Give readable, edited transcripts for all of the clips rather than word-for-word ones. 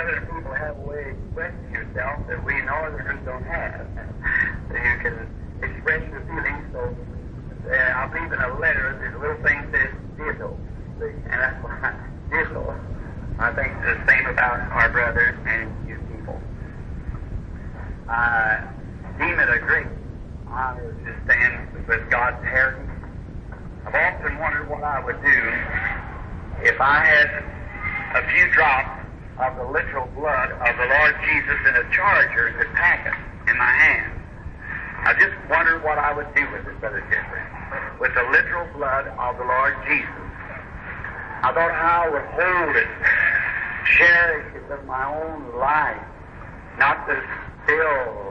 Southern people have a way of expressing yourself that we Northerners don't have. So you can express your feelings. So I believe in a letter, there's a little thing that says ditto. See? And that's why ditto. I think the same about our brothers and you people. I deem it a great honor to stand with God's heritage. I've often wondered what I would do if I had a few drops of the literal blood of the Lord Jesus in a charger and could pack it in my hand. I just wondered what I would do with it, Brother Jeffrey, with the literal blood of the Lord Jesus. I thought how I would hold it, cherish it with my own life, not to steal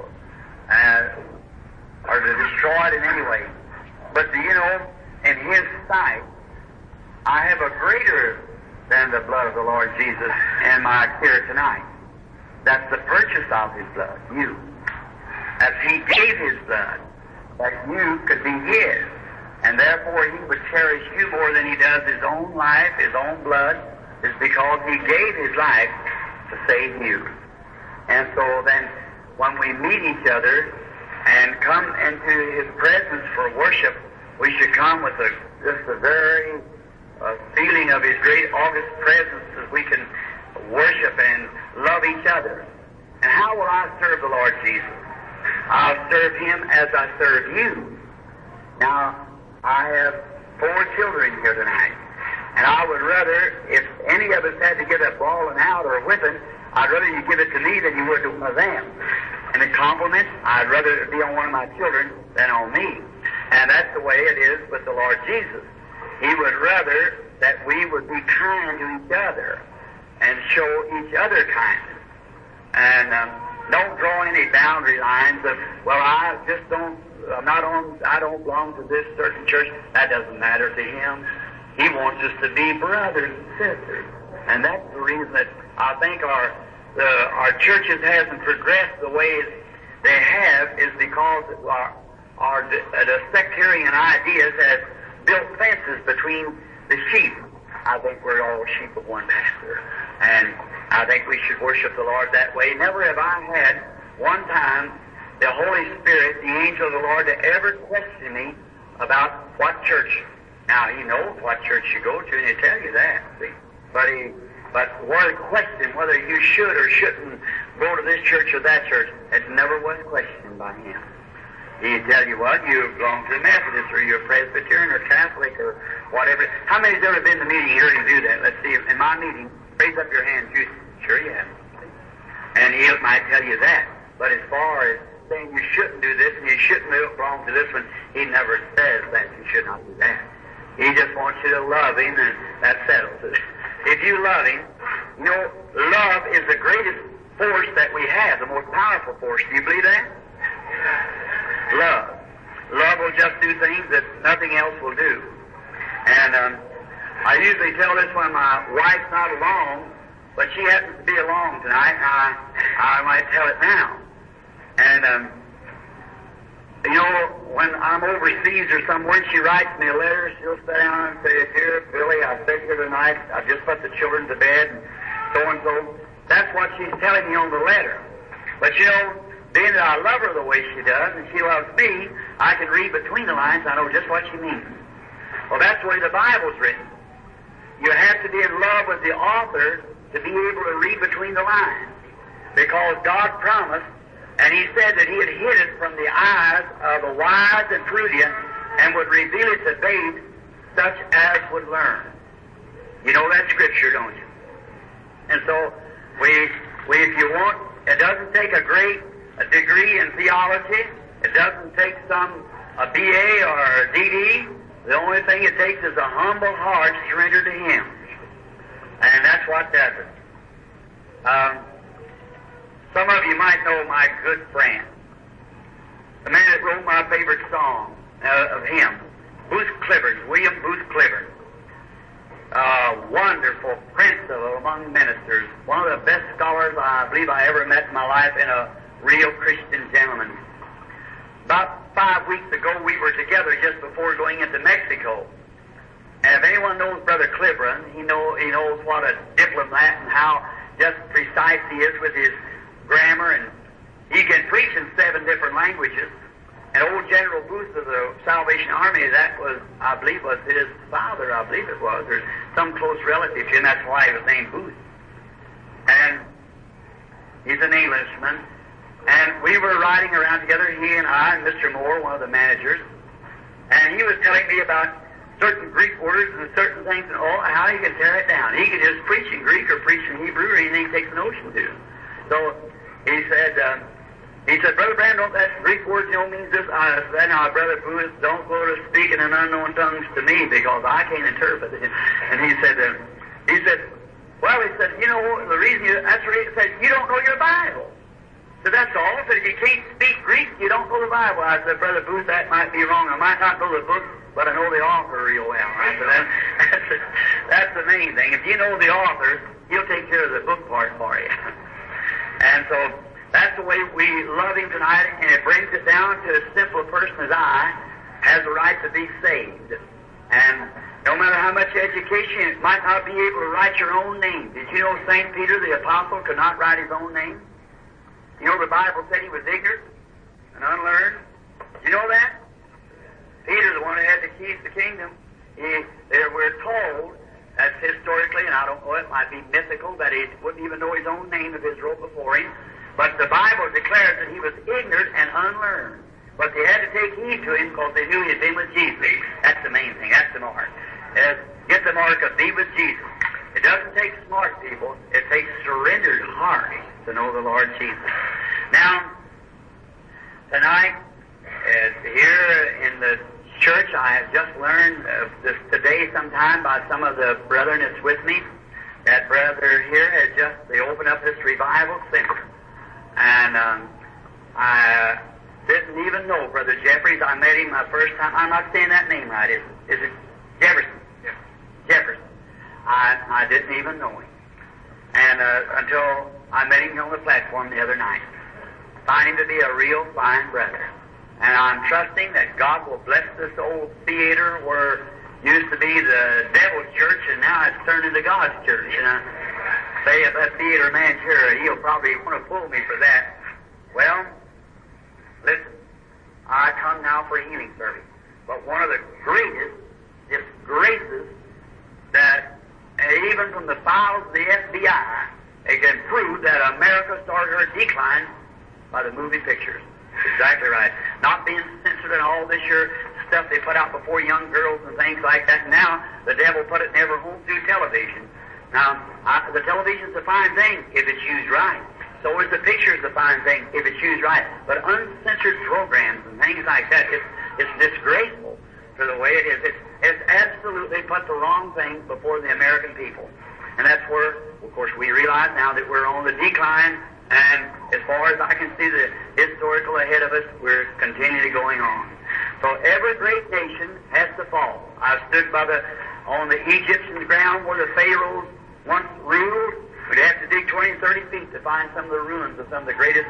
or to destroy it in any way. But do you know, in His sight, I have a greater than the blood of the Lord Jesus in my here tonight. That's the purchase of His blood, you. As He gave His blood, that you could be His. And therefore He would cherish you more than He does His own life, His own blood, is because He gave His life to save you. And so then, when we meet each other and come into His presence for worship, we should come with just a very feeling of His great august presence as we can worship and love each other. And how will I serve the Lord Jesus? I'll serve Him as I serve you. Now, I have 4 children here tonight, and I would rather, if any of us had to give a bawling out or a whipping, I'd rather you give it to me than you would to one of them. And a compliment, I'd rather it be on one of my children than on me. And that's the way it is with the Lord Jesus. He would rather that we would be kind to each other and show each other kindness. And don't draw any boundary lines of, well, I don't belong to this certain church. That doesn't matter to Him. He wants us to be brothers and sisters. And that's the reason that I think our churches hasn't progressed the way they have, is because the sectarian ideas has built fences between the sheep. I think we're all sheep of one pastor, and I think we should worship the Lord that way. Never have I had one time the Holy Spirit, the angel of the Lord, to ever question me about what church. Now, He knows what church you go to, and He'll tell you that, see. But what a question whether you should or shouldn't go to this church or that church, it never was questioned by Him. He'd tell you what, you belong to the Methodist, or you're Presbyterian, or Catholic, or whatever. How many's ever been to the meeting here to do that? Let's see. In my meeting, raise up your hand. Sure you have. And He might tell you that. But as far as saying you shouldn't do this and you shouldn't belong to this one, He never says that you should not do that. He just wants you to love Him, and that settles it. If you love Him, you know, love is the greatest force that we have, the most powerful force. Do you believe that? Love. Love will just do things that nothing else will do. And I usually tell this when my wife's not along, but she happens to be along tonight. I might tell it now. And you know, when I'm overseas or somewhere, she writes me a letter. She'll sit down and say, "Dear Billy, I stayed here tonight. I just put the children to bed, and so and so." That's what she's telling me on the letter. But you know, being that I love her the way she does, and she loves me, I can read between the lines. I know just what she means. Well, that's the way the Bible's written. You have to be in love with the author to be able to read between the lines. Because God promised, and He said that He had hid it from the eyes of the wise and prudent and would reveal it to babes such as would learn. You know that scripture, don't you? And so, if you want, it doesn't take a great degree in theology. It doesn't take a BA or a DD. The only thing it takes is a humble heart surrendered to Him. And that's what does it. Some of you might know my good friend, the man that wrote my favorite song of him, Booth Clifford, William Booth Clifford. Wonderful prince among ministers, one of the best scholars I believe I ever met in my life, and a real Christian gentleman. About 5 weeks ago, we were together just before going into Mexico. And if anyone knows Brother Cliburn, he knows what a diplomat and how just precise he is with his grammar, and he can preach in 7 different languages. And old General Booth of the Salvation Army, that was, I believe, was his father, I believe it was, or some close relative to him. That's why he was named Booth. And he's an Englishman. And we were riding around together, he and I, and Mr. Moore, one of the managers, and he was telling me about certain Greek words and certain things and all, how he can tear it down. He could just preach in Greek or preach in Hebrew or anything he takes an notion to. So he said, Brother Branham, don't that Greek word, means this? I said, now, Brother Booth, don't go to speaking in unknown tongues to me because I can't interpret it. And he said, well, he said, the reason that's what he said, you don't know your Bible. So that's all. So if you can't speak Greek, you don't know the Bible. I said, Brother Booth, that might be wrong. I might not know the book, but I know the author real well. I said, that's the main thing. If you know the author, he'll take care of the book part for you. And so that's the way we love him tonight, and it brings it down to as simple a person as I has the right to be saved. And no matter how much education, it might not be able to write your own name. Did you know St. Peter the Apostle could not write his own name? You know the Bible said he was ignorant and unlearned. Did you know that? Peter, the one who had the keys to the kingdom, we're told, that's historically, and I don't know, it might be mythical, that he wouldn't even know his own name if his wrote before him. But the Bible declares that he was ignorant and unlearned. But they had to take heed to him because they knew he had been with Jesus. That's the main thing. That's the mark. Get the mark of be with Jesus. It doesn't take smart people. It takes surrendered hearts to know the Lord Jesus. Now, tonight, here in the church, I have just learned this today sometime by some of the brethren that's with me. That brother here they opened up this revival center. And I didn't even know Brother Jeffries. I met him my first time. I'm not saying that name right. Is it Jefferson? Yeah. Jefferson. I didn't even know him. And until I met him on the platform the other night. Find him to be a real fine brother. And I'm trusting that God will bless this old theater where used to be the devil's church and now it's turned into God's church. And I say if that theater man's here, he'll probably want to pull me for that. Well, listen, I come now for a healing service. But one of the greatest disgraces that even from the files of the FBI, they can prove that America started her decline by the movie pictures. Exactly right. Not being censored and all this year stuff they put out before young girls and things like that. Now, the devil put it in every home through television. Now, the television's a fine thing if it's used right. So is the picture's a fine thing if it's used right. But uncensored programs and things like that, it's disgraceful to the way it is. It's absolutely put the wrong thing before the American people. And that's where, of course, we realize now that we're on the decline. And as far as I can see the historical ahead of us, we're continually going on. So every great nation has to fall. I stood on the Egyptian ground where the pharaohs once ruled. We'd have to dig 20 and 30 feet to find some of the ruins of some of the greatest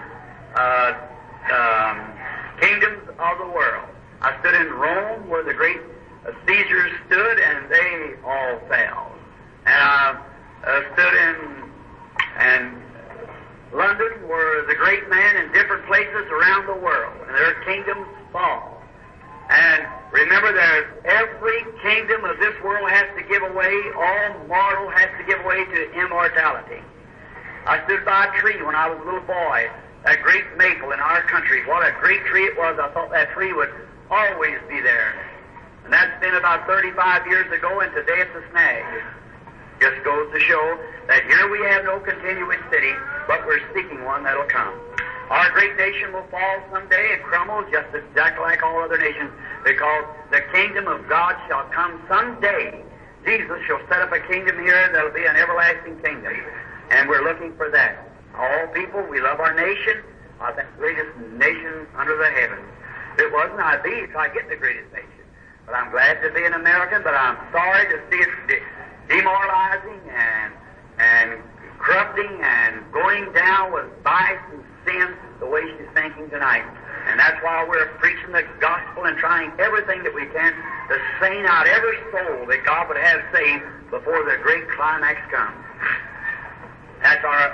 kingdoms of the world. I stood in Rome where the great Caesars stood and they all fell. And I stood in London were the great men in different places around the world, and their kingdoms fall. And remember, every kingdom of this world has to give away, all mortal has to give away to immortality. I stood by a tree when I was a little boy, that great maple in our country. What a great tree it was. I thought that tree would always be there. And that's been about 35 years ago, and today it's a snag. Just goes to show that here we have no continuous city, but we're seeking one that'll come. Our great nation will fall someday and crumble just exactly like all other nations, because the kingdom of God shall come someday. Jesus shall set up a kingdom here that'll be an everlasting kingdom, and we're looking for that. All people, we love our nation. I think the greatest nation under the heavens. If it wasn't, I'd be, so I'd get the greatest nation. But I'm glad to be an American, but I'm sorry to see it demoralizing and corrupting and going down with vice and sin the way she's thinking tonight. And that's why we're preaching the gospel and trying everything that we can to saint out every soul that God would have saved before the great climax comes. That's our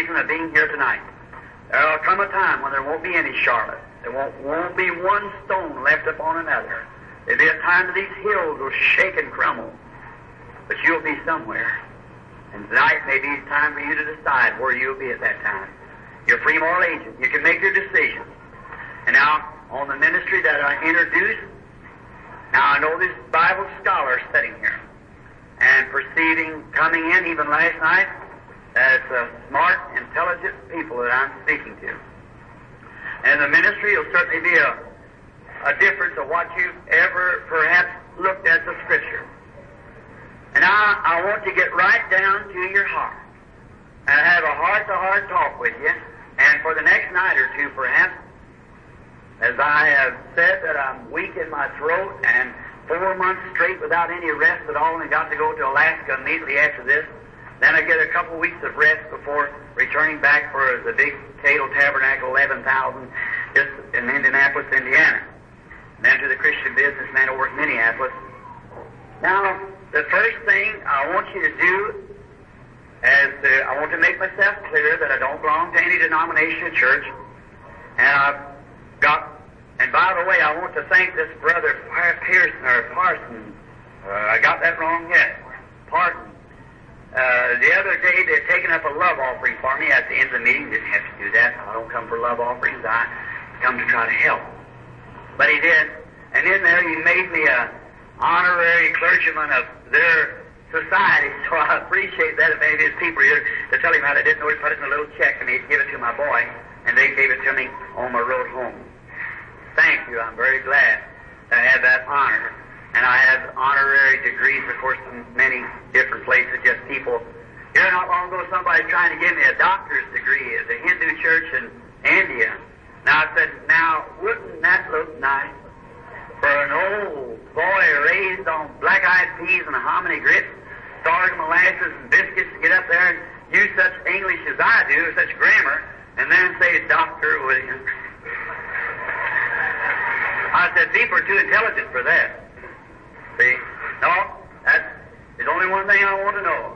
reason of being here tonight. There will come a time when there won't be any Charlotte. There won't be one stone left upon another. There'll be a time that these hills will shake and crumble. But you'll be somewhere. And tonight may be time for you to decide where you'll be at that time. You're a free moral agent. You can make your decisions. And now, on the ministry that I introduced, now I know this Bible scholar sitting here and perceiving, coming in even last night, as smart, intelligent people that I'm speaking to. And the ministry will certainly be a difference of what you've ever perhaps looked at the Scripture. And I want to get right down to your heart and have a heart-to-heart talk with you. And for the next night or two, perhaps, as I have said that I'm weak in my throat and 4 months straight without any rest at all, and got to go to Alaska immediately after this. Then I get a couple of weeks of rest before returning back for the big Cato Tabernacle 11,000 just in Indianapolis, Indiana. And then to the Christian businessman over at Minneapolis. Now, the first thing I want you to do is I want to make myself clear that I don't belong to any denomination or church. And by the way, I want to thank this brother Parson. I got that wrong yet. Parson. The other day they'd taken up a love offering for me at the end of the meeting. Didn't have to do that. I don't come for love offerings. I come to try to help. But he did. And in there he made me a honorary clergyman of their society. So I appreciate that. If any of his people here to tell him how they didn't know, he put it in a little check and he'd give it to my boy. And they gave it to me on my road home. Thank you. I'm very glad to have that honor. And I have honorary degrees, of course, in many different places, just people. Here not long ago, somebody trying to give me a doctor's degree at the Hindu church in India. Now I said, now, wouldn't that look nice for an old boy raised on black-eyed peas and hominy grits, starred molasses and biscuits to get up there and use such English as I do, such grammar, and then say, Dr. Williams. I said, people are too intelligent for that. See? No, there's only one thing I want to know.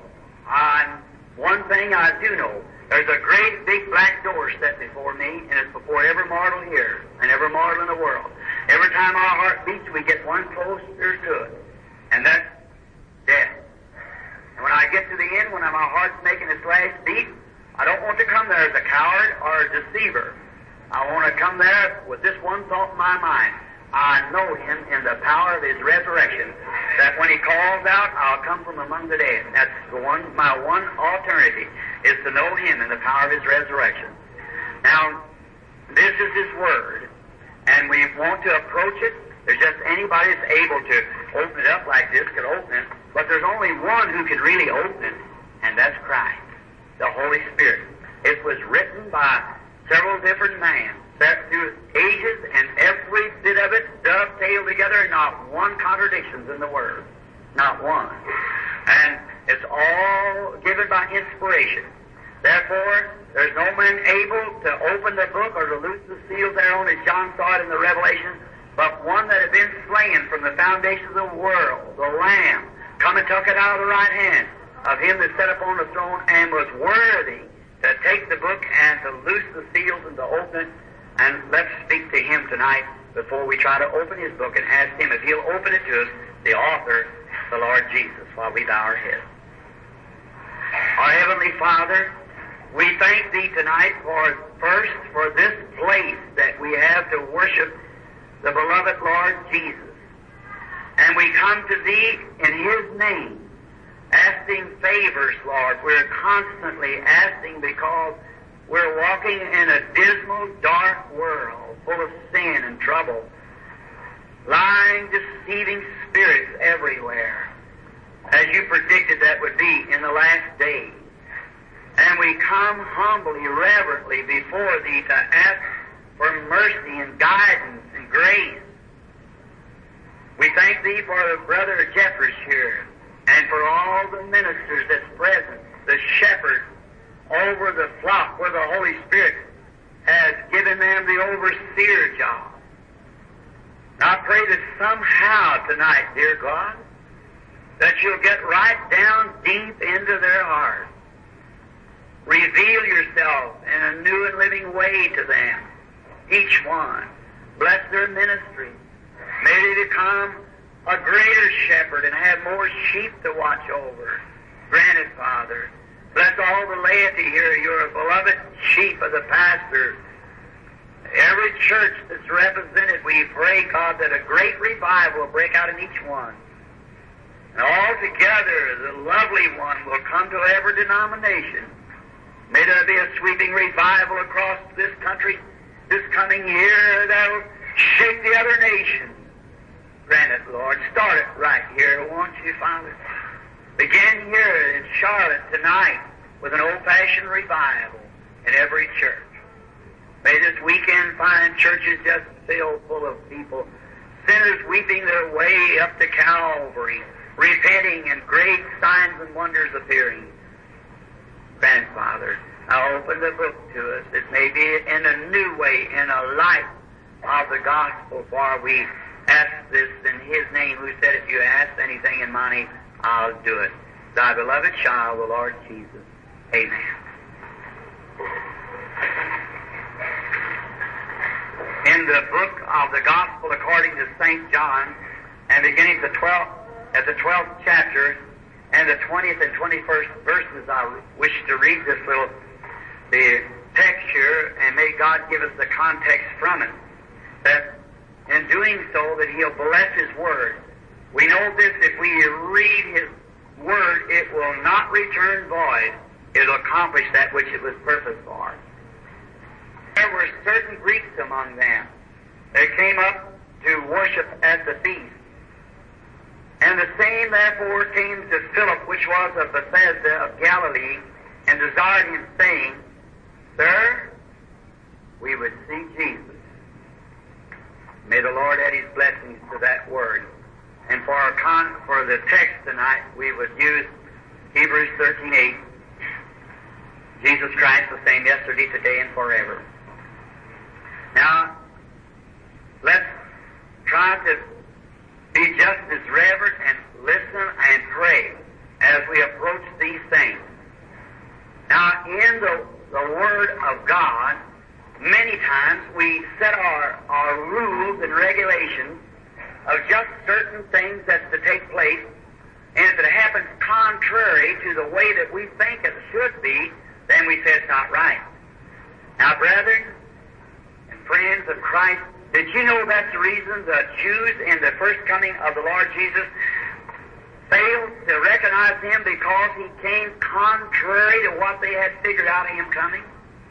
One thing I do know. There's a great big black door set before me, and it's before every mortal here and every mortal in the world. Every time our heart beats, we get one closer to it. And that's death. And when I get to the end, when my heart's making its last beat, I don't want to come there as a coward or a deceiver. I want to come there with this one thought in my mind. I know Him in the power of His resurrection, that when He calls out, I'll come from among the dead. That's my one alternative, is to know Him in the power of His resurrection. Now, this is His Word, and we want to approach it. There's just anybody that's able to open it up like this could open it, but there's only one who can really open it, and that's Christ, the Holy Spirit. It was written by several different men, through ages, and every bit of it dovetailed together, and not one contradictions in the Word. Not one. And it's all given by inspiration. Therefore, there's no man able to open the book or to loose the seal thereon, as John saw it in the Revelation, but one that had been slain from the foundation of the world, the Lamb, come and took it out of the right hand of Him that sat upon the throne and was worthy to take the book and to loose the seals and to open it. And let's speak to Him tonight before we try to open His book and ask Him if He'll open it to us, the author, the Lord Jesus, while we bow our heads. Our Heavenly Father, we thank Thee tonight for this place that we have to worship the beloved Lord Jesus. And we come to Thee in His name, asking favors, Lord. We're constantly asking because we're walking in a dismal, dark world full of sin and trouble, lying, deceiving spirits everywhere, as You predicted that would be in the last days. And we come humbly, reverently before Thee to ask for mercy and guidance and grace. We thank Thee for the brother Jeffers here, and for all the ministers that's present, the shepherds over the flock where the Holy Spirit has given them the overseer job. And I pray that somehow tonight, dear God, that You'll get right down deep into their hearts. Reveal Yourself way to them, each one. Bless their ministry. May they become a greater shepherd and have more sheep to watch over. Grant it, Father. Bless all the laity here, your beloved sheep of the pastor. Every church that's represented, we pray, God, that a great revival will break out in each one. And altogether, the lovely one will come to every denomination. May there be a sweeping revival across this country this coming year that'll shake the other nations. Grant it, Lord. Start it right here, won't you, Father? Begin here in Charlotte tonight with an old-fashioned revival in every church. May this weekend find churches just filled full of people, sinners weeping their way up to Calvary, repenting and great signs and wonders appearing. Grant, Father, now open the book to us. It may be in a new way, in a light of the gospel, for we ask this in His name, who said, if you ask anything in my name, I'll do it. Thy beloved child, the Lord Jesus. Amen. In the book of the Gospel according to St. John, and beginning at the 12th chapter, and the 20th and 21st verses, I wish to read the text here, and may God give us the context from it, that in doing so, that He'll bless His Word. We know this, if we read His Word, it will not return void. It'll accomplish that which it was purposed for. There were certain Greeks among them that came up to worship at the feast. And the same therefore came to Philip, which was of Bethsaida of Galilee, and desired him, saying, Sir, we would see Jesus. May the Lord add His blessings to that word. And for the text tonight, we would use Hebrews 13:8. Jesus Christ the same yesterday, today, and forever. Now, let's try to be just as reverent and listen and pray as we approach these things. Now, in the Word of God, many times we set our rules and regulations of just certain things that's to take place, and if it happens contrary to the way that we think it should be, then we say it's not right. Now, brethren and friends of Christ, did you know that's the reason the Jews in the first coming of the Lord Jesus failed to recognize Him? Because He came contrary to what they had figured out of Him coming.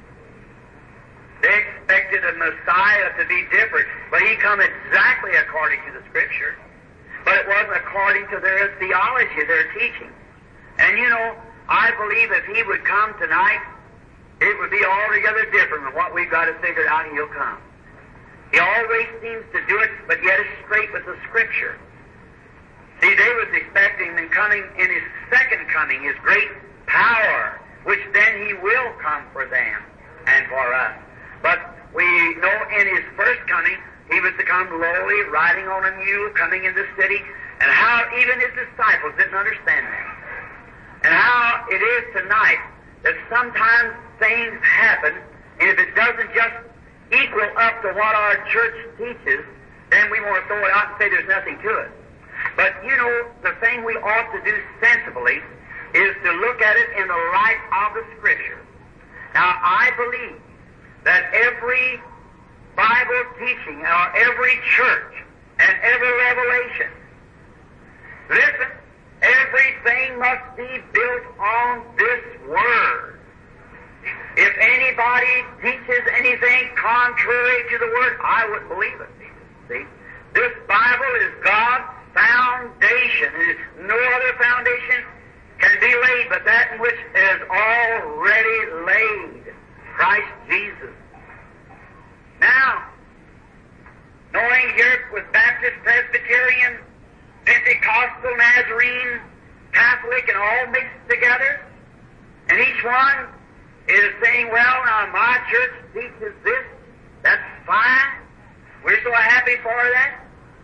They expected a Messiah to be different, but He come exactly according to the Scripture. But it wasn't according to their theology, their teaching. And you know, I believe if He would come tonight, it would be altogether different than what we've got to figure out He'll come. He always seems to do it, but yet it's straight with the Scripture. See, they was expecting Him coming in His second coming, His great power, which then He will come for them and for us. But we know in His first coming, He was to come lowly, riding on a mule, coming in the city, and how even His disciples didn't understand that. And how it is tonight that sometimes things happen, and if it doesn't just equal up to what our church teaches, then we want to throw it out and say there's nothing to it. But, you know, the thing we ought to do sensibly is to look at it in the light of the Scripture. Now, I believe that every Bible teaching, or every church, and every revelation, listen, everything must be built on this Word. If anybody teaches anything contrary to the Word, I wouldn't believe it. See? This Bible is God's foundation. No other foundation can be laid but that in which is already laid. Christ Jesus. Now, knowing here with Baptist, Presbyterian, Pentecostal, Nazarene, Catholic, and all mixed together, and each one is saying, well, now my church teaches this, that's fine. We're so happy for that.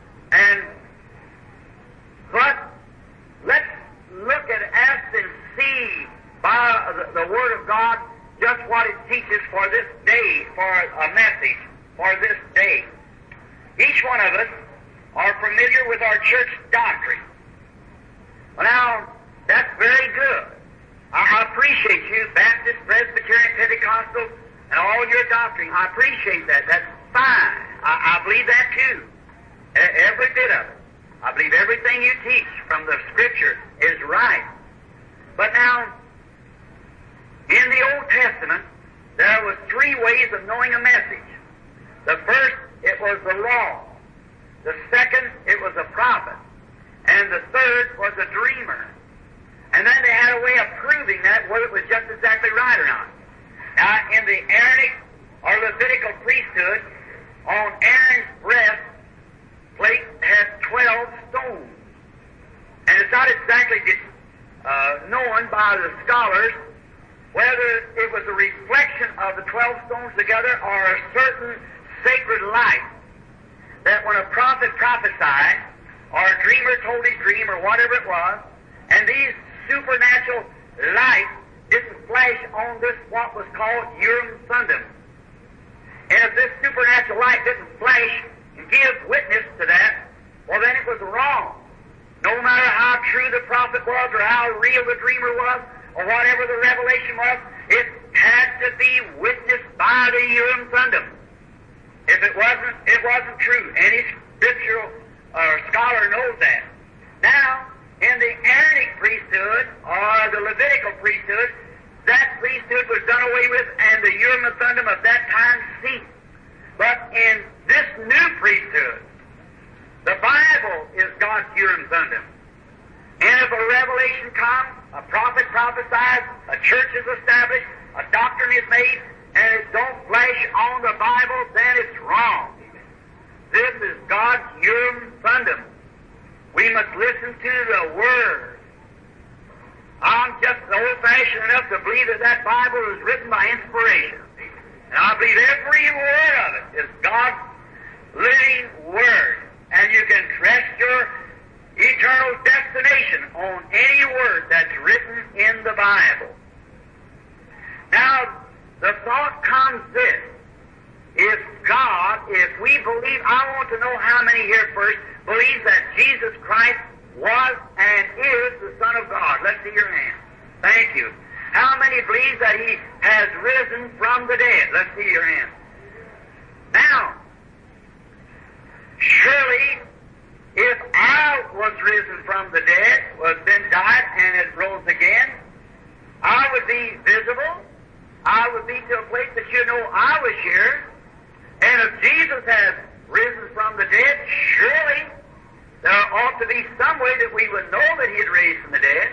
But let's look at us and see by the Word of God just what it teaches for this day, for a message for this day. Each one of us are familiar with our church doctrine. Well, now, that's very good. I appreciate you, Baptist, Presbyterian, Pentecostal, and all your doctrine. I appreciate that. That's fine. I believe that too. Every bit of it. I believe everything you teach from the Scripture is right. But now, in the Old Testament, there was three ways of knowing a message. The first, it was the law. The second, it was a prophet. And the third was a dreamer. And then they had a way of proving that, whether it was just exactly right or not. Now, in the Aaronic or Levitical priesthood, on Aaron's breastplate had 12 stones. And it's not exactly known by the scholars whether it was a reflection of the 12 stones together or a certain sacred light that when a prophet prophesied or a dreamer told his dream or whatever it was, and these supernatural lights didn't flash on this what was called Urim Thummim. And if this supernatural light didn't flash and give witness to that, well then it was wrong. No matter how true the prophet was or how real the dreamer was or whatever the revelation was, it had to be witnessed by the Urim Thummim. If it wasn't true. Any scriptural scholar knows that. Now, in the Aaronic priesthood or the Levitical priesthood, that priesthood was done away with and the Urim and Thummim of that time ceased. But in this new priesthood, the Bible is God's Urim and Thummim. And if a revelation comes, a prophet prophesies, a church is established, a doctrine is made, and it don't flash on the Bible, then it's wrong. This is God's Urim and Thummim. We must listen to the Word. I'm just old-fashioned enough to believe that that Bible is written by inspiration. And I believe every word of it is God's living Word. And you can rest your eternal destination on any word that's written in the Bible. Now, the thought comes this. If we believe, I want to know how many here first believe that Jesus Christ was and is the Son of God. Let's see your hand. Thank you. How many believe that He has risen from the dead? Let's see your hand. Now, surely, if I was risen from the dead, was then died and had rose again, I would be visible. I would be to a place that you know I was here. And if Jesus has risen from the dead, surely there ought to be some way that we would know that He had raised from the dead.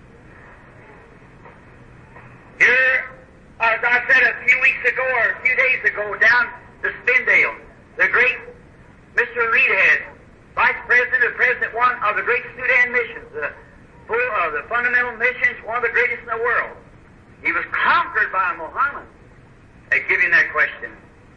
Here, as I said a few weeks ago or a few days ago, down to Spindale, the great Mr. Reedhead, Vice President of President one of the great Sudan missions, the fundamental missions, one of the greatest in the world. He was conquered by Muhammad. They give him that question.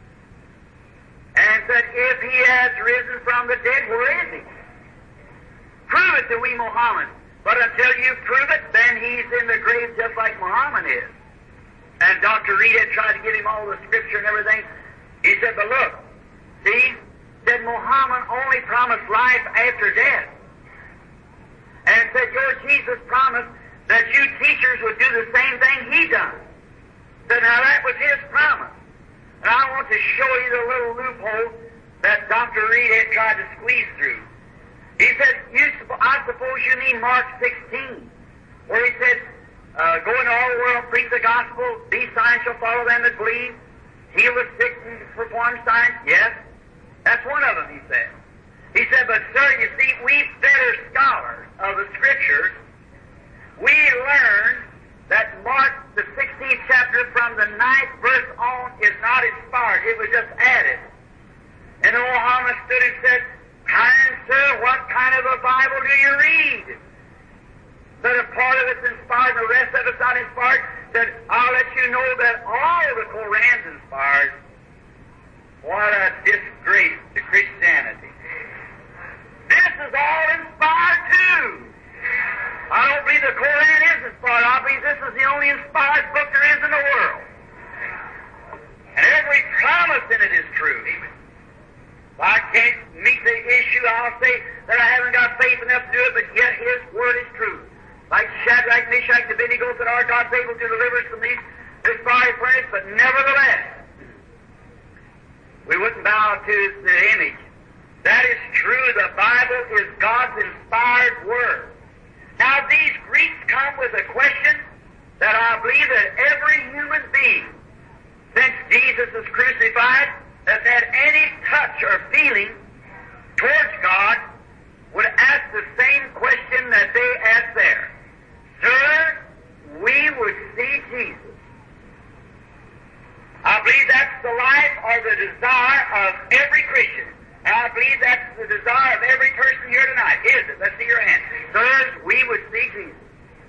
And said, if He has risen from the dead, where is He? Prove it to we, Muhammad. But until you prove it, then He's in the grave just like Muhammad is. And Dr. Reed had tried to give him all the scripture and everything. He said, but look, see, said Muhammad only promised life after death. And said, your Jesus promised that you teachers would do the same thing He done. Said, now that was His promise. And I want to show you the little loophole that Dr. Reed had tried to squeeze through. He said, I suppose you mean Mark 16, where He said, go into all the world, preach the gospel, these signs shall follow them that believe, heal the sick and perform signs. Yes, that's one of them, he said. He said, but sir, you see, we better scholars of the Scriptures, we learn that Mark, the 16th chapter, from the 9th verse on, is not inspired. It was just added. And Muhammad stood and said, kind sir, what kind of a Bible do you read? That a part of it's inspired and the rest of it's not inspired? Said, I'll let you know that all the Koran's inspired. What a disgrace to Christianity. This is all inspired too. I don't believe the Koran is inspired. I believe this is the only inspired book there is in the world. Meshach, and Abednego, that our God is able to deliver us from this fiery furnace, but nevertheless, we wouldn't bow to the image. That is true. The Bible is God's inspired Word. Now, these Greeks come with a question that I believe that every human being, since Jesus was crucified, that's had any touch or feeling towards God, would ask the same question that they asked there. Sir, we would see Jesus. I believe that's the life or the desire of every Christian. And I believe that's the desire of every person here tonight. Is it? Let's see your hand. Sir, we would see Jesus.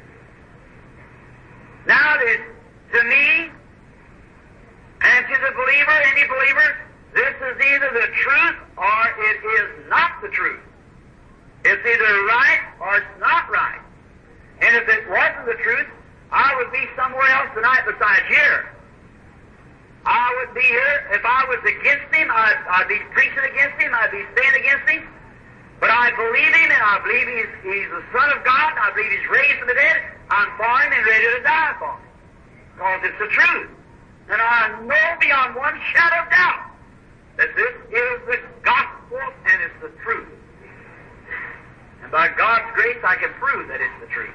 Now, to me, and to the believer, any believer, this is either the truth or it is not the truth. It's either right or it's not right. And if it wasn't the truth, I would be somewhere else tonight besides here. I would be here. If I was against Him, I'd be preaching against Him, I'd be saying against Him. But I believe Him, and I believe He's the Son of God, and I believe He's raised from the dead. I'm for Him and ready to die for Him. Because it's the truth. And I know beyond one shadow of doubt that this is the gospel and it's the truth. And by God's grace, I can prove that it's the truth.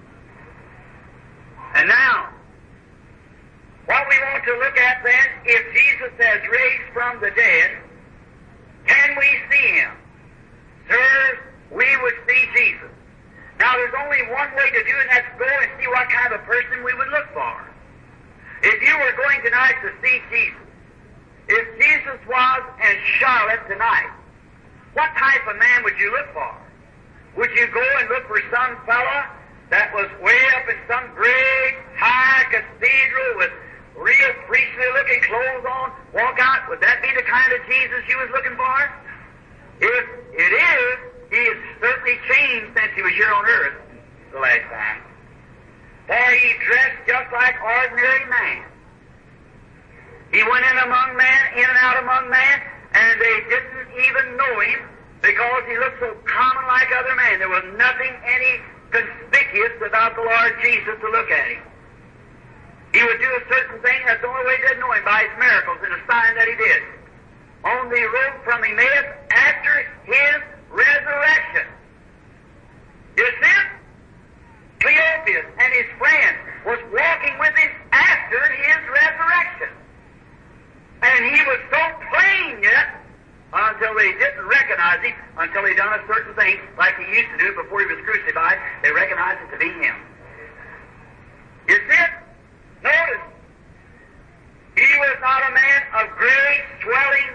And now, what we want to look at then, if Jesus has raised from the dead, can we see Him? Sir, we would see Jesus. Now, there's only one way to do it, and that's go and see what kind of a person we would look for. If you were going tonight to see Jesus, if Jesus was in Charlotte tonight, what type of man would you look for? Would you go and look for some fella that was way up in some great high cathedral with real priestly-looking clothes on, walk out? Would that be the kind of Jesus you was looking for? If it is, He has certainly changed since He was here on earth the last time. For He dressed just like ordinary man. He went in among man, in and out among man, and they didn't even know Him because He looked so common like other men. There was nothing any conspicuous about the Lord Jesus to look at Him. He would do a certain thing, that's the only way they did know Him, by His miracles and the sign that He did. On the road from Emmaus after His resurrection. You see it? Cleopas and his friend was walking with Him after His resurrection. And He was so plain yet until they didn't recognize Him, until He done a certain thing like He used to do before He was crucified. They recognized it to be Him. You see it? Notice, He was not a man of great swelling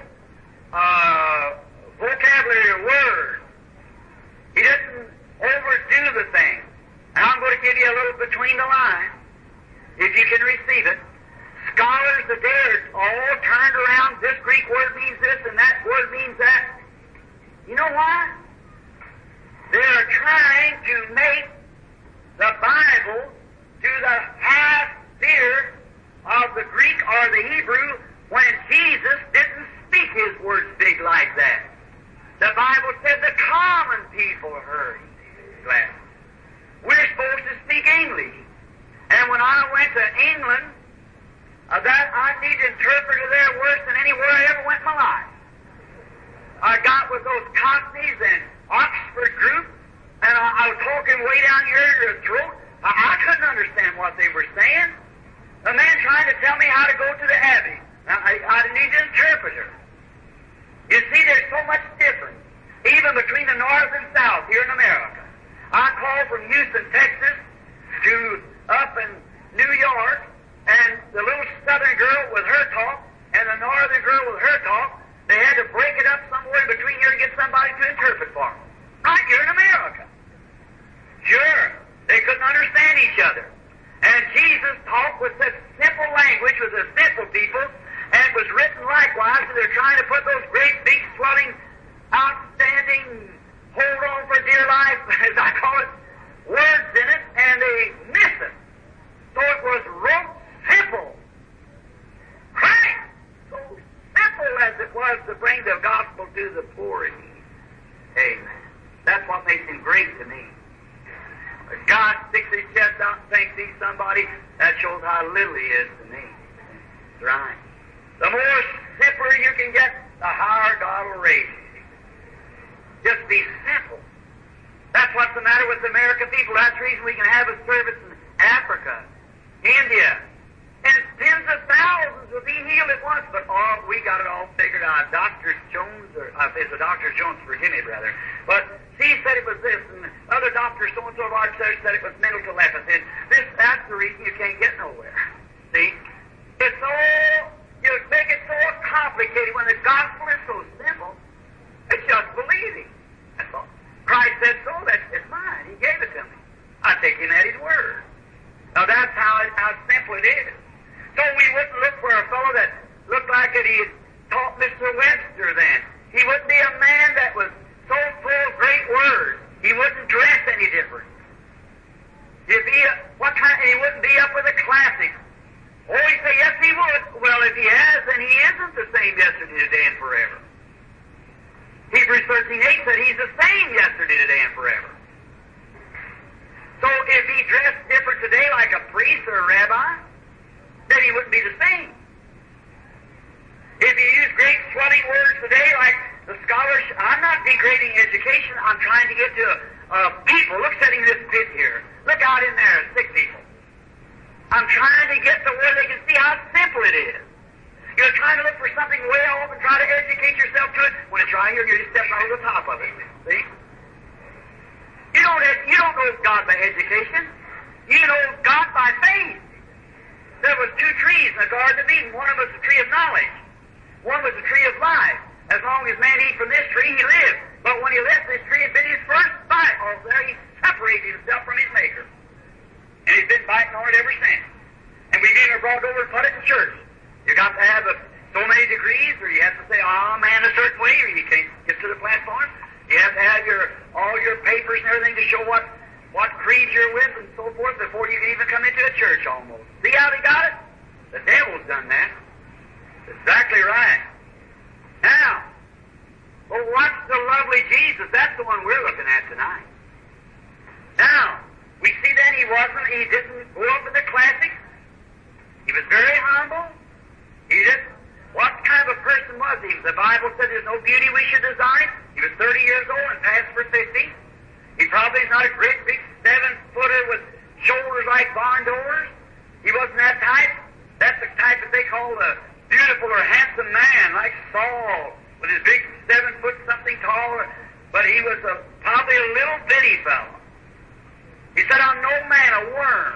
vocabulary or words. He didn't overdo the thing. And I'm going to give you a little between the lines, if you can receive it. Scholars today are all turned around. This Greek word means this and that word means that. You know why? They are trying to make the Bible to the highest sphere of the Greek or the Hebrew when Jesus didn't speak His words big like that. The Bible said the common people heard Him. We're supposed to speak English. And when I went to England, I needed an interpreter there worse than anywhere I ever went in my life. I got with those Cockneys and Oxford group, and I was talking way down here to their throat. I couldn't understand what they were saying. A man trying to tell me how to go to the Abbey. I need an interpreter. You see, there's so much difference, even between the North and South here in America. I called from Houston, Texas, to up in New York, and the little southern girl with her talk and the northern girl with her talk, they had to break it up somewhere in between here to get somebody to interpret for them. Right here in America. Sure, they couldn't understand each other. And Jesus talked with such simple language with the simple people, and it was written likewise, so they're trying to put those great, big, swelling, outstanding, hold on for dear life, as I call it, words in it, and they miss it. So it was wrote simple. Christ, so simple as it was to bring the gospel to the poor and needy. Amen. That's what makes Him great to me. God sticks His chest out and shows how little He is to me. That's right. The more simpler you can get, the higher God will raise you. Just be simple. That's what's the matter with the American people. That's the reason we can have a service in Africa, India, and tens of thousands will be healed at once. But we got it all figured out. Dr. Jones, it's a Dr. Jones, forgive me, brother. But he said it was this, and other doctors, so-and-so of our church said it was mental telepathy. That's the reason you can't get nowhere. See? It's so, you make it so complicated when the gospel is so simple. It's just believing. That's all. Christ said so, it's mine. He gave it to me. I take Him at His word. Now that's how simple it is. So we wouldn't look for a fellow that looked like that he had taught Mr. Webster then. He wouldn't be a man that was so full of great words. He wouldn't dress any different. He wouldn't be up with the classics. Oh, you say, yes, he would. Well, if he has, then he isn't the same yesterday, today, and forever. Hebrews 13:8 said he's the same yesterday, today, and forever. So if he dressed different today like a priest or a rabbi, then he wouldn't be the same. If he used great swelling words today like the scholars, I'm not degrading education, I'm trying to get to people. Look, sitting in this pit here. Look out in there, sick people. I'm trying to get to where they can see how simple it is. You're trying to look for something way off and try to educate yourself to it. When it's right here, you're just stepping over the top of it. See? You don't know God by education. You know God by faith. There was two trees in the Garden of Eden. One of them was the tree of knowledge. One was the tree of life. As long as man eat from this tree, he lived. But when he left this tree and bit his first bite off there, he separated himself from his Maker. And he's been biting on it ever since. And we've even brought over and put it in church. You got to have so many degrees, or you have to say, man, a certain way, or you can't get to the platform. You have to have all your papers and everything to show what creed you're with and so forth before you can even come into a church almost. See how they got it? The devil's done that. Exactly right. Now, well, watch the lovely Jesus. That's the one we're looking at tonight. Now, we see that he didn't go up with the classics. He was very humble. What kind of a person was he? The Bible said there's no beauty we should desire. He was 30 years old and passed for 50. He probably is not a great big 7-footer with shoulders like barn doors. He wasn't that type. That's the type that they call a beautiful or handsome man, like Saul, with his big 7-foot something tall. But he was probably a little bitty fellow. He said, I'm no man, a worm.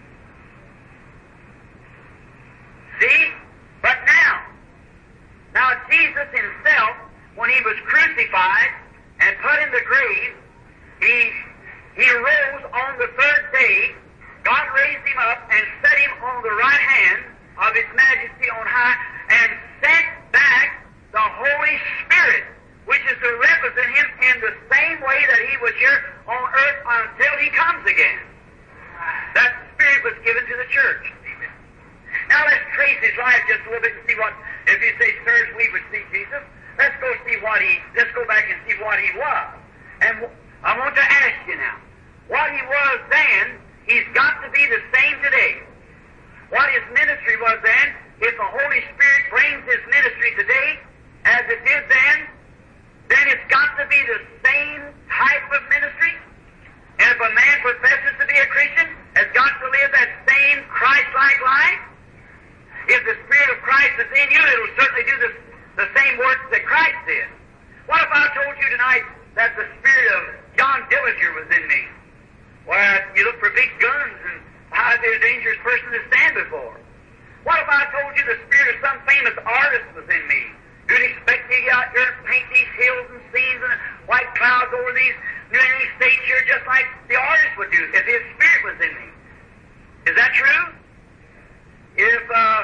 See? But now Jesus himself, when he was crucified and put in the grave, he rose on the third day. God raised him up and set him on the right hand of His Majesty on high and sent back the Holy Spirit, which is to represent Him in the same way that He was here on earth until He comes again. That Spirit was given to the church. Now let's trace His life just a little bit and see what, if you say, sirs, we would see Jesus, let's go back and see what He was. And I want to ask you now, what He was then, He's got to be the same today. What His ministry was then, if the Holy Spirit brings His ministry today as it did then it's got to be the same type of ministry. And if a man professes to be a Christian, has got to live that same Christ-like life. If the Spirit of Christ is in you, it'll certainly do the same works that Christ did. What if I told you tonight that the Spirit of John Dillinger was in me? Well, you look for big guns and I'd be a dangerous person to stand before. What if I told you the Spirit of some famous artist was in me? You'd expect me to get out here and paint these hills and seas and white clouds over these New England states here just like the artist would do if his Spirit was in me. Is that true? If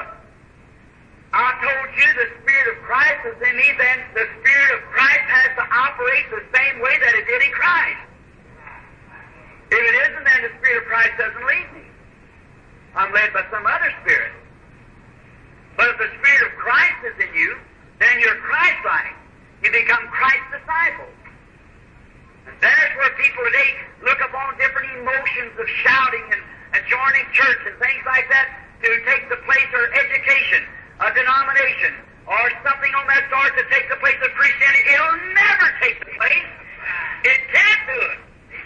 I told you the Spirit of Christ is in me, then the Spirit of Christ has to operate the same way that it did in Christ. If it isn't, then the Spirit of Christ doesn't lead me. I'm led by some other spirit. But if the Spirit of Christ is in you, then you're Christ-like. You become Christ's disciples. And there's where people today look upon different emotions of shouting and joining church and things like that. to take the place of education, a denomination, or something on that sort to take the place of Christianity. It'll never take the place. It can't do it.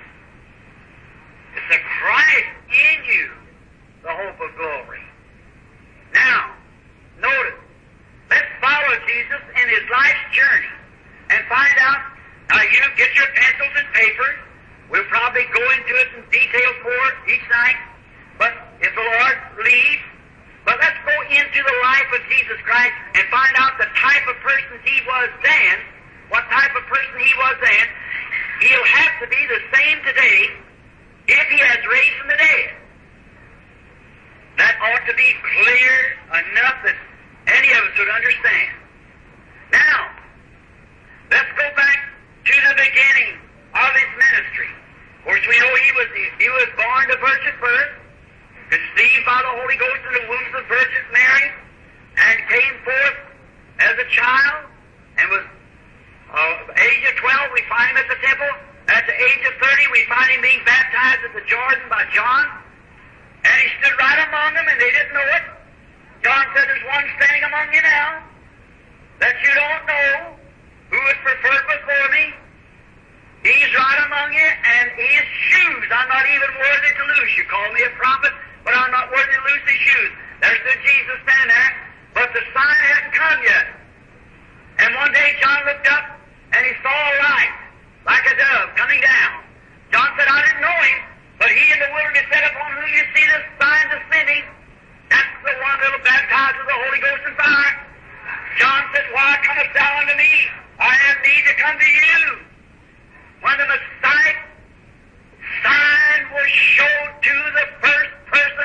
It's the Christ in you, the hope of glory. Now, notice, let's follow Jesus in His life's journey and find out. Now, you get your pencils and papers. We'll probably go into it in detail more each night, but if the Lord leads. But let's go into the life of Jesus Christ and find out the type of person He was then, what type of person He was then. He'll have to be the same today if He has raised from the dead. That ought to be clear enough that any of us would understand. Now, let's go back to the beginning of His ministry. Of course, we know He was born to virgin birth, conceived by the Holy Ghost in the womb of Virgin Mary, and came forth as a child, and was age of 12, we find Him at the temple. At the age of 30, we find Him being baptized at the Jordan by John, and He stood right among them, and they didn't know it. John said, "There's one standing among you now that you don't know, who is preferred before me. He's right among you, and His shoes I'm not even worthy to loose. You call me a prophet, but I'm not worthy to loose His shoes." There stood Jesus standing there, but the sign hadn't come yet. And one day John looked up, and he saw a light, like a dove, coming down. John said, "I didn't know Him, but He in the wilderness said, upon whom you see this sign descending, that's the one that'll baptize with the Holy Ghost and fire." John said, "Why comest thou unto me? I have need to come to you." When the Messiah sign was showed to the first person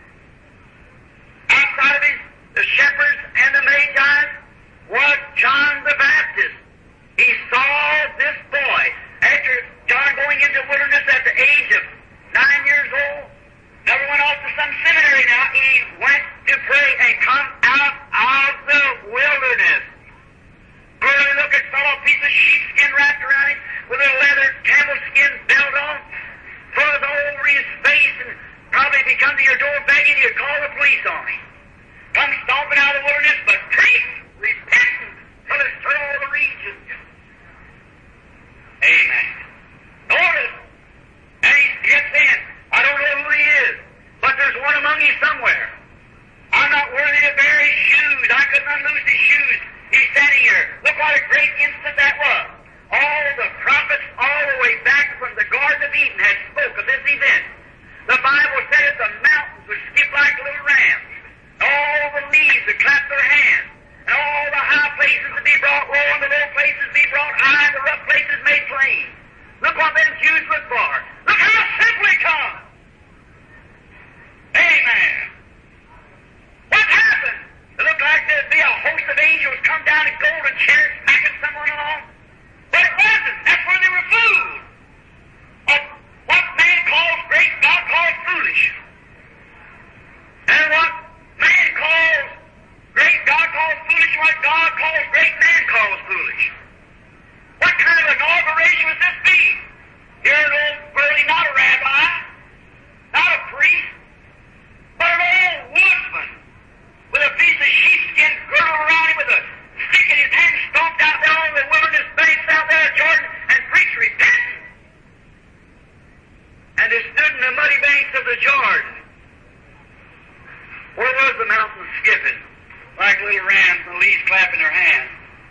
outside of the shepherds and the magi, was John the Baptist. He saw this boy. After John going into the wilderness at the age of 9 years old, never went off to some seminary now. He went to pray and come out of the wilderness. Early looking fellow, piece of sheepskin wrapped around him, with a leather camel skin belt on, furs all over his face, and probably if he come to your door begging, you'd call the police on him. Come stomping out of the wilderness, but preach repentance till it's through all the regions. Amen. Notice, and he gets in. I don't know who he is, but there's one among you somewhere. I'm not worthy to bear his shoes. I couldn't unloose his shoes. He's standing here. Look what a great instant that was. All the prophets all the way back from the Garden of Eden had spoke of this event. The Bible said that the mountains would skip like little rams. All the leaves would clap their hands. And all the high places would be brought low, and the low places be brought high, and the rough places made plain. Look what them Jews look for. Look how simple it comes. Amen. What happened? It looked like there'd be a host of angels come down in golden chairs smacking someone along. But it wasn't. That's where they were fooled. Of what man calls great, God calls foolish. And what man calls great, God calls foolish. And what God calls great, man calls foolish. What kind of inauguration was this be? Here an old burly, not a rabbi, not a priest, but an old woodsman with a piece of sheepskin girdled around him, with a stick in his hand, stomped out there on the wilderness banks out there at Jordan and preached repentance. And they stood in the muddy banks of the Jordan. Where was the mountain skipping, like little rams and the leaves clapping their hands?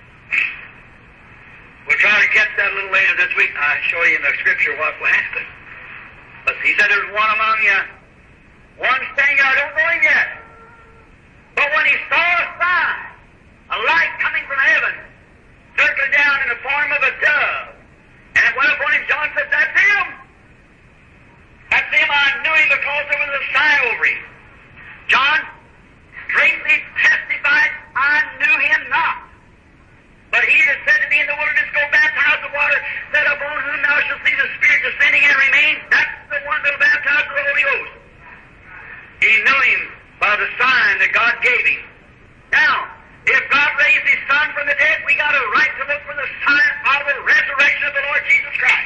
We'll try to catch that a little later this week. I'll show you in the Scripture what will happen. But he said there's one among you, one standing, I don't know him yet. But when he saw a sign, a light coming from heaven, circling down in the form of a dove, and it went upon him, John said, "That's him. That's him. I knew him because there was a sign over him." John straightly testified, "I knew him not. But he that said to me in the wilderness, Go baptize with water, said, Upon whom thou shalt see the Spirit descending and remain, that's the one that will baptize with the Holy Ghost." He knew him by the sign that God gave him. Now, if God raised His Son from the dead, we got a right to look for the sign of the resurrection of the Lord Jesus Christ.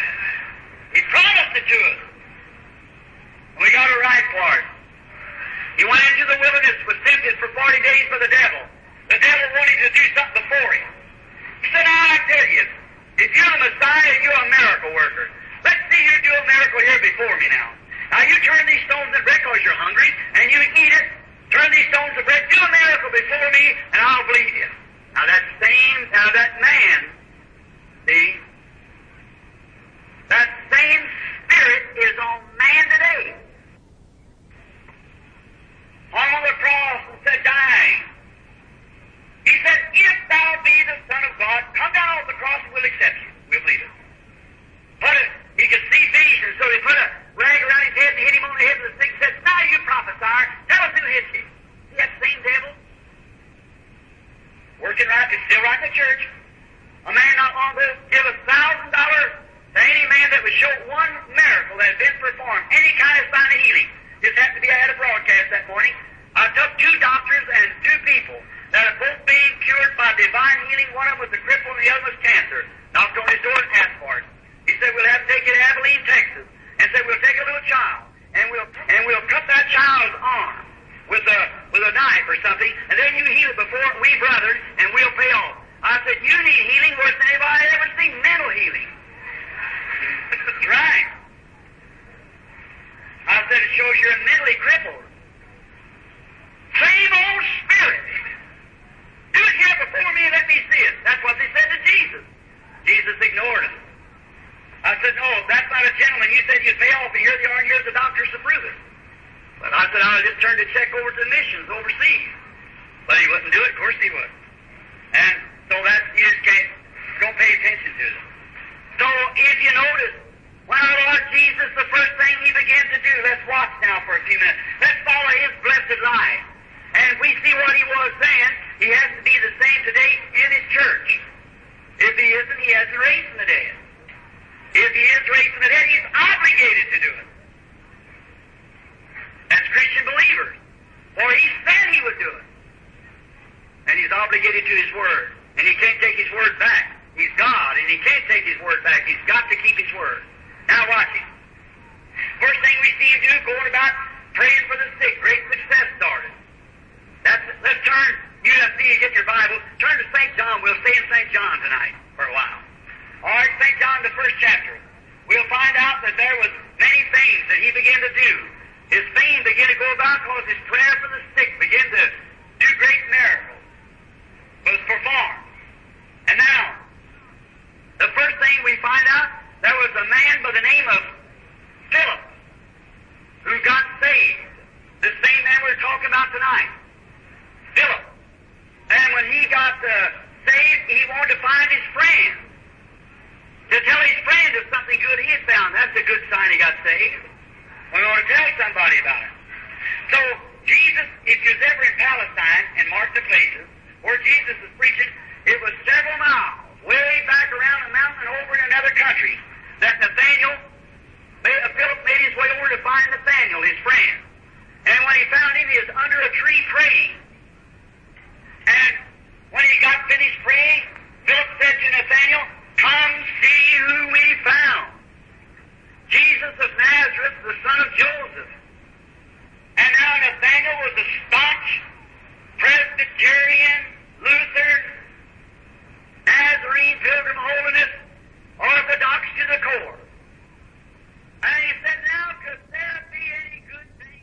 He promised it to us. We got a right for it. He went into the wilderness, was tempted for 40 days by the devil. The devil wanted to do something before him. He said, now I tell you, if you're the Messiah, you're a miracle worker. Let's see you do a miracle here before me now. Now you turn these stones to bread because you're hungry, and you eat it. Turn these stones to bread. Do a miracle before me, and I'll believe you. Now that man, see, that same spirit is on man today. On the cross and said, dying. He said, if thou be the Son of God, come down off the cross and we'll accept you. We'll believe it. He could see visions, so they put a rag around his head and hit him on the head with a stick and said, now you prophesy. Tell us who hit you. See that same devil? Working right, it's still right in the church. A man not long ago give $1,000 to any man that would show one miracle that had been performed, any kind of sign of healing. Just happened to be, I had a broadcast that morning. I took 2 doctors and 2 people that are both being cured by divine healing. One of them was a cripple and the other was cancer. Knocked on his door and asked for it. He said, we'll have to take you to Abilene, Texas. And said, we'll take a little child and we'll cut that child's arm with a knife or something, and then you heal it before we brothers, and we'll pay off. I said, you need healing worse than anybody ever seen, mental healing. Right. I said, it shows you're mentally crippled. Same old spirit. Do it here before me and let me see it. That's what they said to Jesus. Jesus ignored him. I said, no, that's not a gentleman. You said you'd pay off, and here they are, and here's the doctors to prove it. But I said, I'll just turn the check over to the missions overseas. But he wouldn't do it. Of course he would. And so that you just don't pay attention to it. So if you notice, when our Lord Jesus, the first thing he began to do, let's watch now for a few minutes. Let's follow his blessed life. And if we see what he was then, he has to be the same today in his church. If he isn't, he hasn't raised from the dead. If he is raised from the dead, he's obligated to do it. As Christian believers. For he said he would do it. And he's obligated to his word. And he can't take his word back. He's God, and he can't take his word back. He's got to keep his word. Now watch him. First thing we see him do, going about praying for the sick. Great success started. Let's turn, you see you get your Bible, turn to St. John. We'll stay in St. John tonight for a while. All right, St. John, the 1st chapter. We'll find out that there was many things that he began to do. His fame began to go about because his prayer for the sick began to do great miracles. Was performed. And now, the first thing we find out, there was a man by the name of Philip who got saved. The same man we're talking about tonight. Philip. And when he got saved, he wanted to find his friend. To tell his friend of something good he had found. That's a good sign he got saved. We want to tell somebody about it. So, Jesus, if you was ever in Palestine and marked the places where Jesus was preaching, it was several miles, way back around the mountain and over in another country, that Philip made his way over to find Nathanael, his friend. And when he found him, he was under a tree praying. And when he got finished praying, Philip said to Nathanael, come see who we found. Jesus of Nazareth, the son of Joseph. And now Nathanael was a staunch Presbyterian, Lutheran, Nazarene, Pilgrim Holiness, Orthodox to the core. And he said, now could there be any good thing?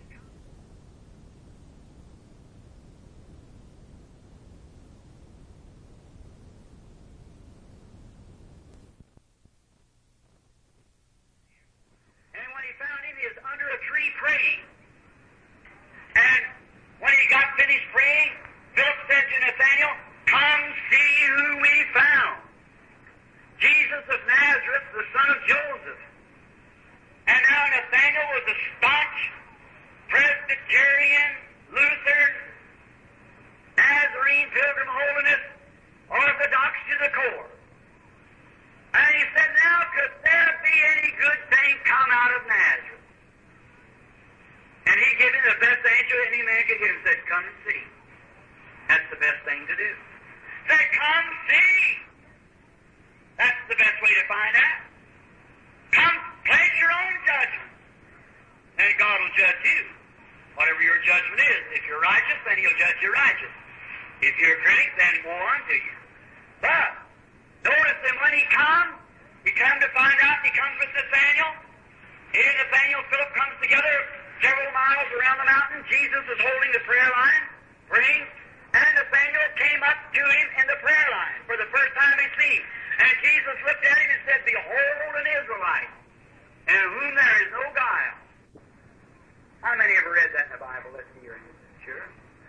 And when he found him, he was under a tree praying. And when he got finished praying, Philip said to Nathanael, come see who we found. Jesus of Nazareth, the son of Joseph. And now Nathanael was a staunch Presbyterian, Lutheran, Nazarene, Pilgrim Holiness, Orthodox to the core. And he said, now could there be any good thing come out of Nazareth? And he gave him the best answer any man could give. He said, come and see. That's the best thing to do. Said, come see. That's the best way to find out. Come, place your own judgment. And God will judge you. whatever your judgment is. If you're righteous, then He'll judge you righteous. If you're a critic, then woe unto you. But notice that when He come to find out, He comes with Nathaniel. He and Nathaniel, Philip comes together several miles around the mountain. Jesus is holding the prayer line, praying, and Nathaniel came up to him in the prayer line for the first time he seen. And Jesus looked at him and said, Behold an Israelite, in whom there is no guile. How many ever read that in the Bible? Let's hear it. Sure.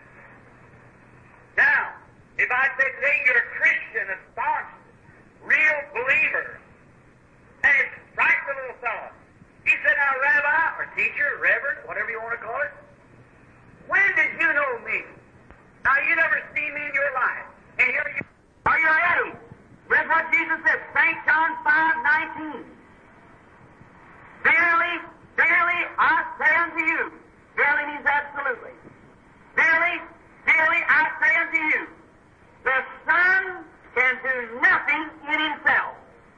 Now, if I say today you're a Christian, a staunch, real believer, and it's right the little fellow. He said, now, Rabbi, or teacher, reverend, whatever you want to call it, when did you know me? Now, you never seen me in your life. And here you are. You ready? Read what Jesus said, St. John 5:19. Verily, verily, I say unto you. Verily means absolutely. Verily, verily, I say unto you. The Son can do nothing in Himself.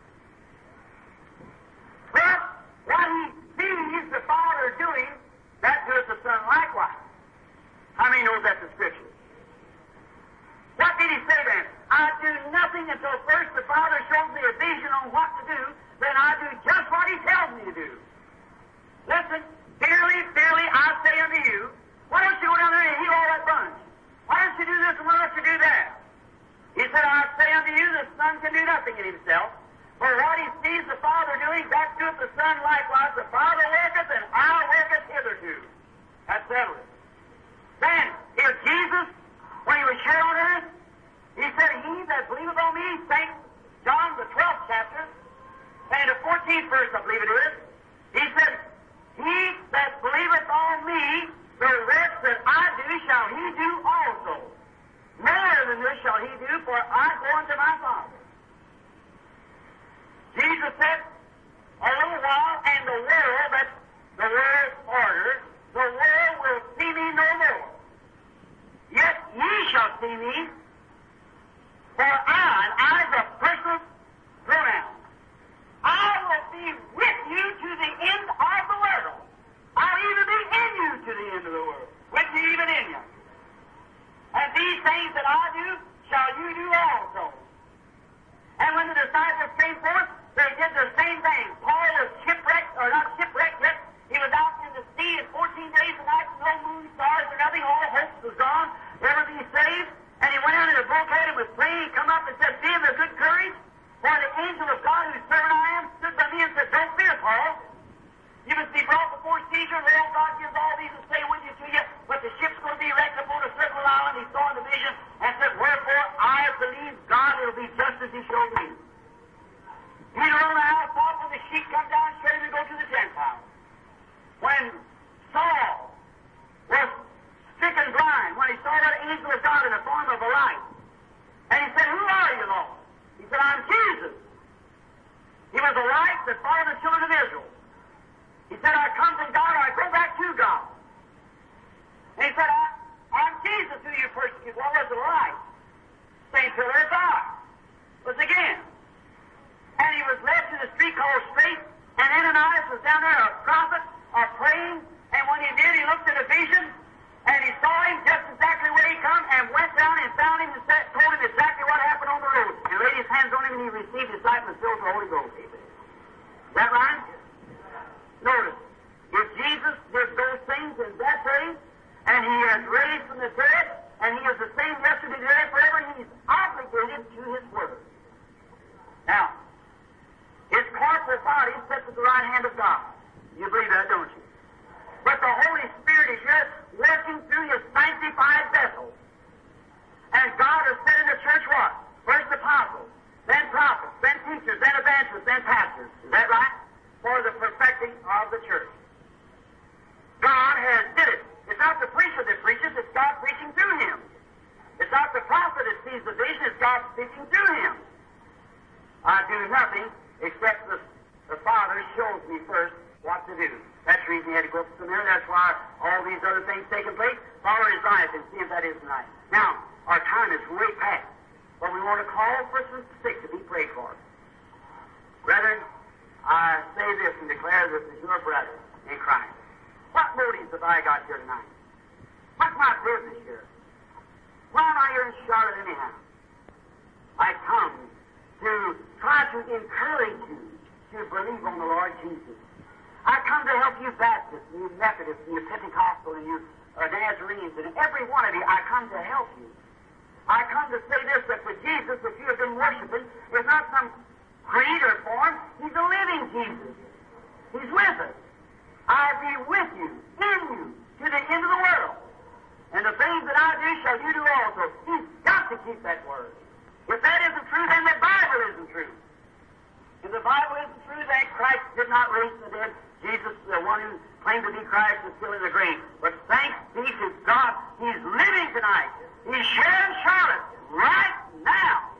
But what He sees the Father doing, that doeth the Son likewise. How many knows that's the Scripture? What did He say then? I do nothing until first the Father shows me a vision on what to do, then I do just what He tells me to do. Listen, verily, verily, I say unto you, why don't you go down there and heal all that bunch? Why don't you do this and why don't you do that? He said, I say unto you, the Son can do nothing in Himself. For what He sees the Father doing, that doeth the Son likewise. The Father worketh, and I worketh hitherto. That's settled. Then, if Jesus, when He was here on earth, He said, He that believeth on me, St. John, the 12th chapter, and the 14th verse, I believe it is, He said, He that believeth on me, the rest that I do shall he do also. More than this shall he do, for I go unto my Father. Jesus said, a little while, and the world, that's the world's order, the world will see me no more. Yet ye shall see me, for I is a personal pronoun. I will be with you to the end of the world. I'll even be in you to the end of the world, with you even in you. And these things that I do, shall you do also. And when the disciples came forth, they did the same thing. Paul was shipwrecked, or not shipwrecked yet. He was out in the sea in 14 days and nights, no moon, stars, or nothing. All hope was gone. Never be saved. And he went out in a bulkhead and was praying. He come up and said, Be of a good courage. For the angel of God, whose servant I am, stood by me and said, Don't fear, Paul. You must be brought before Caesar. The Lord God gives all these and stay with you to you. But the ship's going to be wrecked upon a certain island. He saw in the vision and said, Wherefore I believe God will be just as He showed me. Peter on the housetop when the sheep come down, ready to go to the Gentiles. When Saul was stricken blind, when he saw that angel of God in the form of a light, and he said, Who are you, Lord? He said, I'm Jesus. He was a light that followed the children of Israel. He said, I come from God, or I go back to God. And he said, I'm Jesus who you persecute. What was the light? Same pillar of fire. Was again. And he was led to the street called Straight, and Ananias was down there, a prophet, praying, and when he did, he looked at a vision, and he saw him just exactly where he come, and went down and found him and told him exactly what happened on the road, and laid his hands on him, and he received his sight and was filled with the Holy Ghost. Is that right? Notice, if Jesus did those things in that day, and He has raised from the dead, and He is the same yesterday, today, forever, He's obligated to His word. Now, His corporal body sits at the right hand of God. You believe that, don't you? But the Holy Spirit is here working through His sanctified vessels. And God has said in the church what? First apostles, then prophets, then teachers, then evangelists, then pastors. Is that right? For the perfecting of the church. God has did it. It's not the preacher that preaches, it's God preaching through him. It's not the prophet that sees the vision, it's God speaking through him. I do nothing except the Father shows me first what to do. That's the reason he had to go up to Samaria. That's why all these other things taking place. Follow his life and see if that isn't right. Now, our time is way past, but we want to call persons sick to be prayed for. Brethren, I say this and declare this as your brother in Christ. What motives have I got here tonight? What's my business here? Why am I here in Charlotte anyhow? I come to try to encourage you to believe on the Lord Jesus. I come to help you Baptists, and you Methodists, and you Pentecostal, and you Nazarenes, and every one of you, I come to help you. I come to say this, that the Jesus that you have been worshiping is not some creed or form. He's a living Jesus. He's with us. I'll be with you, in you, to the end of the world. And the things that I do shall you do also. He's got to keep that word. If that isn't true, then the Bible isn't true. If the Bible isn't true, then Christ did not raise from the dead. Jesus, the one who claimed to be Christ, is still in the grave. But thanks be to God, He's living tonight. He's here in Charlotte right now.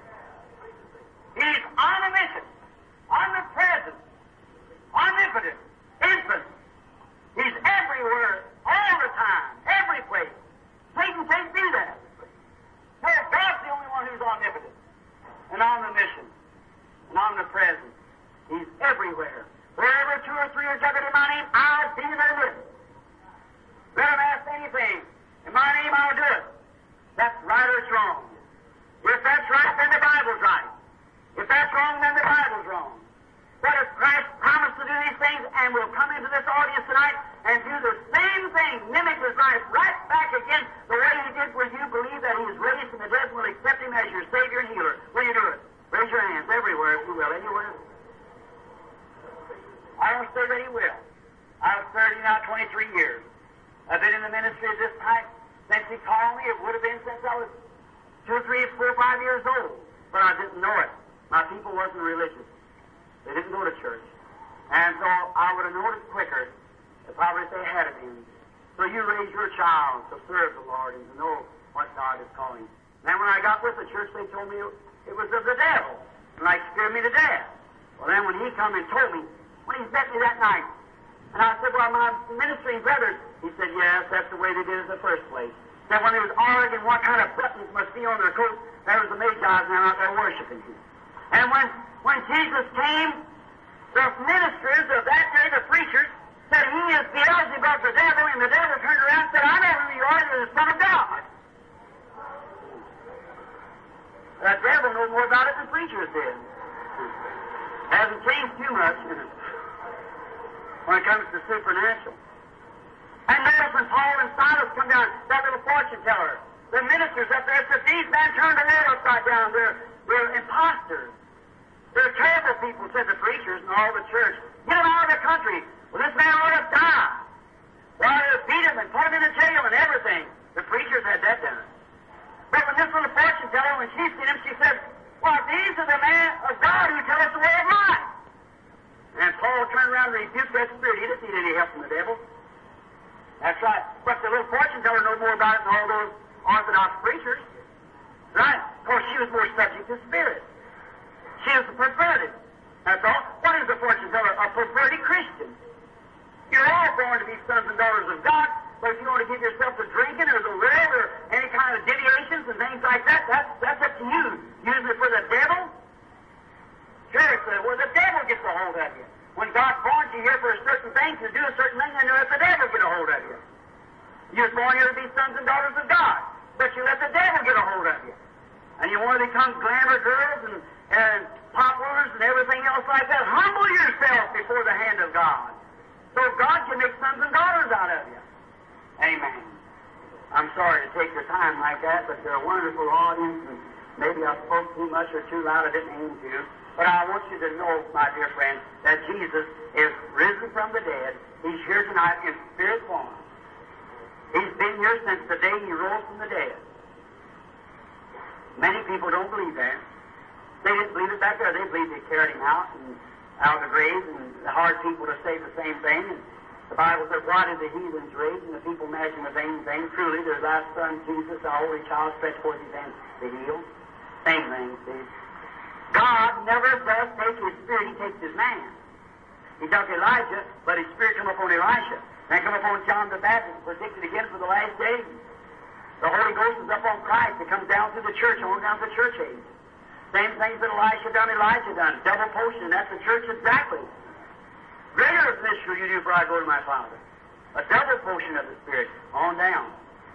He's omniscient, omnipresent, omnipotent, infinite. He's everywhere, all the time, every place. Satan can't do that. No, God's the only one who's omnipotent and omniscient and omnipresent. He's everywhere. Wherever two or three are gathered in my name, I'll be there with them. Let them ask anything. In my name, I'll do it. That's right or it's wrong. If that's right, then the Bible's right. If that's wrong, then the Bible's wrong. But if Christ promised to do these things and will come into this audience tonight and do the same thing, mimic His life right back again the way He did where you believe that He is raised from the dead and will accept Him as your Savior and Healer, will you do it? Raise your hands everywhere, if you will, anywhere. I don't say that He will. I've served Him now 23 years. I've been in the ministry of this type since He called me. It would have been since I was 2, 3, 4, 5 years old. But I didn't know it. My people wasn't religious. They didn't go to church. And so I would have known it quicker if I would have had it in. So you raise your child to serve the Lord and to know what God is calling. Then when I got with the church, they told me it was of the devil. And like scared me to death. Well, then when he come and told me, when he met me that night, and I said, well, my ministering brothers, he said, yes, that's the way they did it in the first place. Then when they was arguing what kind of buttons must be on their coat, there was the Magi now out there worshiping Him. And when Jesus came, the ministers of that day, the preachers, said, He is Beelzebub, the devil, and the devil turned around and said, I know who you are, you're the Son of God. The devil knows more about it than preachers did. Hasn't changed too much when it comes to supernatural. And notice when Paul and Silas come down, that little fortune teller, the ministers up there said, these men turned the world upside down. They're imposters. They're terrible people, said the preachers and all the church. Get them out of the country. Well, this man ought to die. Well, they beat him and put him in a jail and everything. The preachers had that done. But when this little fortune teller, when she seen him, she said, well, these are the men of God who tell us the way of life. And Paul turned around and rebuked that spirit. He didn't need any help from the devil. That's right. But the little fortune teller knows more about it than all those Orthodox preachers. Right? Of course, she was more subject to spirit. She was a perverted. That's all. What is a fortune teller? A perverted Christian. You're all born to be sons and daughters of God, but if you want to give yourself to drinking or the world or any kind of deviations and things like that, that's up to you. Using it for the devil? Sure, well, the devil gets a hold of you. When God born you here for a certain thing, to do a certain thing, then you let the devil get a hold of you. You're born here to be sons and daughters of God, but you let the devil get a hold of you. And you want to become glamour girls and poplars and everything else like that. Humble yourself before the hand of God, so God can make sons and daughters out of you. Amen. I'm sorry to take your time like that, but they're a wonderful audience, and maybe I spoke too much or too loud. I didn't aim to. But I want you to know, my dear friends, that Jesus is risen from the dead. He's here tonight in spirit form. He's been here since the day He rose from the dead. Many people don't believe that. They didn't believe it back there. They believed they carried Him out of the grave, and the hard people to say the same thing. And the Bible says, why did the heathens rage and the people imagine the vain thing? Truly, there's thy Son, Jesus, the Holy Child, stretched forth His hands to heal. Same thing, see. God never does take His Spirit, He takes His man. He took Elijah, but His Spirit come upon Elisha. Then come upon John the Baptist, predicted again for the last days. The Holy Ghost is up on Christ. It comes down through the church, on down to the church age. Same things that Elisha done, Elijah done. Double portion, that's the church exactly. Greater is this shall you do before I go to my Father. A double portion of the Spirit, on down.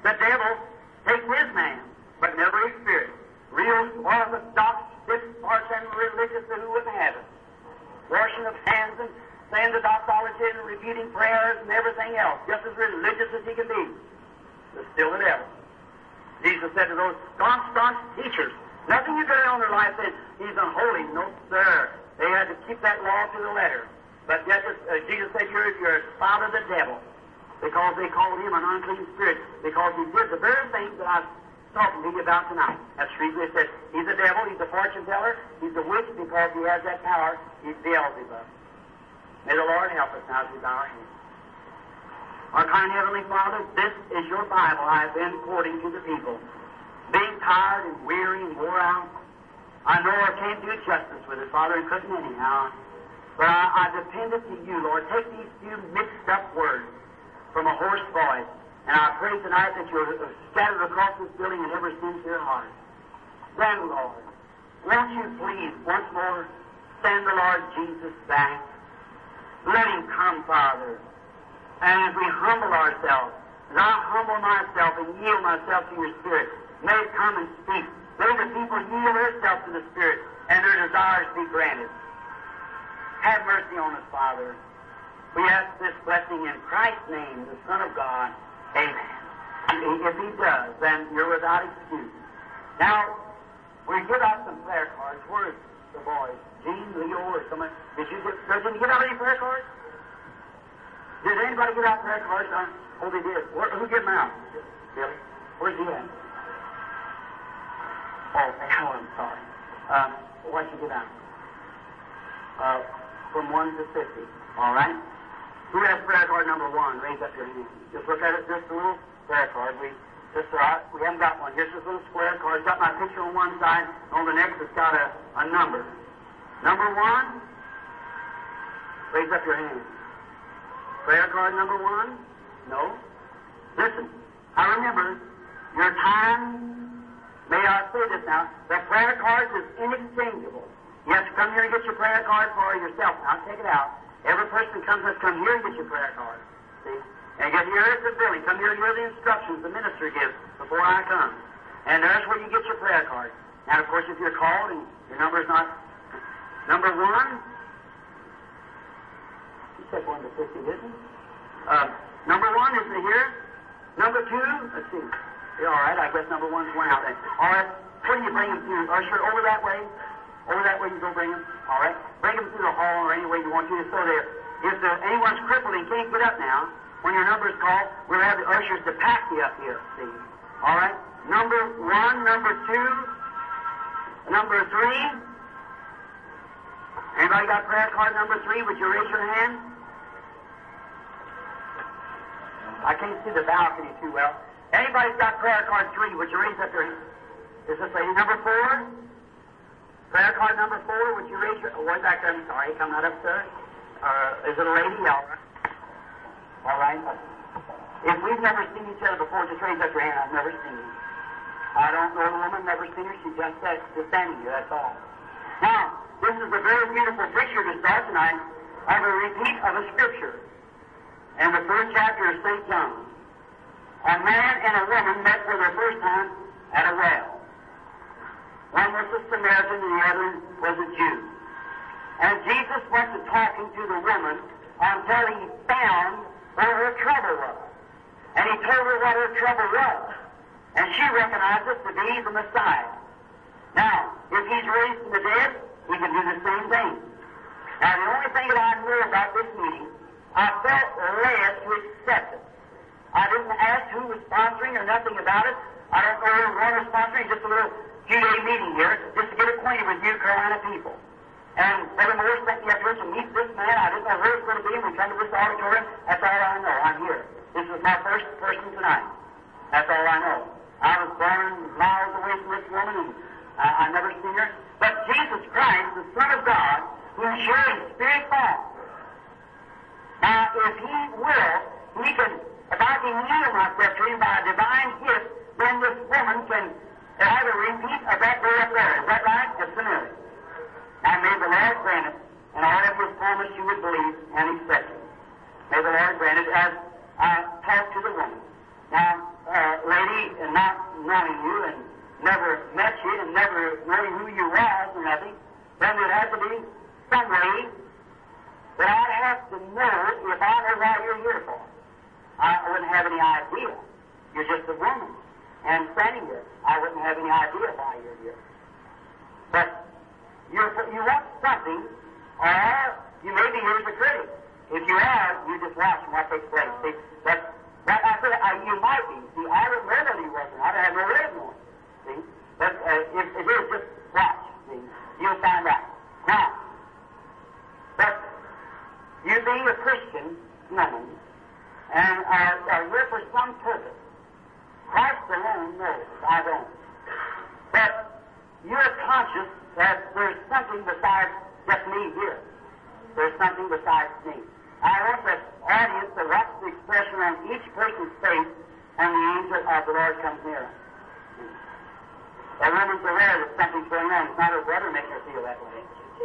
The devil takes his man, but never his spirit. Real orthodox, stiff-arched, and religious who wouldn't have it. Washing of hands and saying the doxology and repeating prayers and everything else, just as religious as he can be. But still the devil. Jesus said to those staunch teachers, nothing you carry on their life says he's unholy. No, sir. They had to keep that law to the letter. But just as Jesus said, you're a child of the devil, because they called him an unclean spirit, because he did the very things that I've talking to you about tonight. That's the reason they said he's a devil, he's a fortune teller, he's a witch, because he has that power. He's Beelzebub. May the Lord help us now as we bow our heads. Our kind Heavenly Father, this is your Bible I have been quoting to the people. Being tired and weary and wore out, I know I can't do justice with it, Father, and couldn't anyhow. But I depended to you, Lord. Take these few mixed-up words from a hoarse voice, and I pray tonight that you're scattered across this building in every sincere heart. Then, Lord, won't you please once more send the Lord Jesus back? Let him come, Father. And as we humble ourselves, as I humble myself and yield myself to your Spirit, may it come and speak. May the people yield themselves to the Spirit, and their desires be granted. Have mercy on us, Father. We ask this blessing in Christ's name, the Son of God. Amen. If he does, then you're without excuse. Now, we give out some prayer cards. Where's the boys? Gene, Leo, or someone? Did you give out any prayer cards? Did anybody give out prayer cards? Oh, they did. Who gave them out? Billy? Where's he at? Oh, I'm sorry. What'd you give out? From 1 to 50. All right? Who has prayer card number 1? Raise up your hand. Just look at it, just a little prayer card. We haven't got one. Just this little square card. It's got my picture on one side. On the next, it's got a number. Number 1. Raise up your hand. Prayer card number 1? No? Listen. I remember your time. May I say this now? The prayer card is inexchangeable. You have to come here and get your prayer card for yourself. Now, take it out. Every person that comes, let's come here and get your prayer card. See? And get here at the building. Come here and hear the instructions the minister gives before I come. And there's where you get your prayer card. Now, of course, if you're called and your number is not... Number 1... You said 1 to 50, didn't you? Number 1 isn't here. Number 2, let's see. Yeah, all right, I guess number 1's went out then. All right, where do you bring them to? Usher, over that way. Over that way you go bring them. All right? Bring them through the hall or any way you want to. So there, if anyone's crippled and can't get up now, when your number is called, we'll have the ushers to pack you up here, see? All right? Number 1, number 2, number 3. Anybody got prayer card number 3? Would you raise your hand? I can't see the balcony too well. Anybody's got prayer card 3? Would you raise up your hand? Is this lady number 4? Prayer card number 4, would you raise your... Oh, way back there, I'm sorry, come right up, sir. Is it a lady? All right. If we've never seen each other before, just raise up your hand. I've never seen you. I don't know the woman, never seen her. She just standing here, that's all. Now, this is a very beautiful picture to start tonight of a repeat of a scripture. In the 1st chapter of St. John, a man and a woman met for their first time at a well. One was a Samaritan and the other was a Jew. And Jesus went to talking to the woman until he found where her trouble was. And he told her what her trouble was. And she recognized it to be the Messiah. Now, if he's raised from the dead, he can do the same thing. Now, the only thing that I knew about this meeting, I felt led to accept it. I didn't ask who was sponsoring or nothing about it. I don't know who was sponsoring, just a little few-day meeting here, just to get acquainted with you Carolina people. And Brother Morris sent me up here to meet this man. I didn't know where it's going to be, and we come to this auditorium. That's all I know. I'm here. This is my first person tonight. That's all I know. I was born miles away from this woman, and I never seen her. But Jesus Christ, the Son of God, who sure is Spirit born. Now, if He will, He can, if I can yield myself to Him by a divine gift, then this woman can have a repeat of that day up there. Is that right? It's familiar. Now, may the Lord grant it, and all of His promise you would believe and accept it. May the Lord grant it as I talk to the woman. Now, lady, and not knowing you, and never met you, and never knowing who you was or nothing, then there'd have to be some way that I'd have to know if I know why you're here for. I wouldn't have any idea. You're just a woman. And standing here, I wouldn't have any idea why you're here. But you want something, or you may be here as a critic. If you are, you just watch what takes place. See, but I said you might be. See, I would know that he wasn't. I'd have no way of knowing. See, but if it is, just watch. See, you'll find out. Now, but you being a Christian woman and are here for some purpose, Christ alone knows. I don't. But you're conscious that there's something besides just me here. There's something besides me. I want the audience to watch the expression on each person's face and the angel of the Lord comes near. The woman's aware that something's going on. It's not her brother making her feel that way.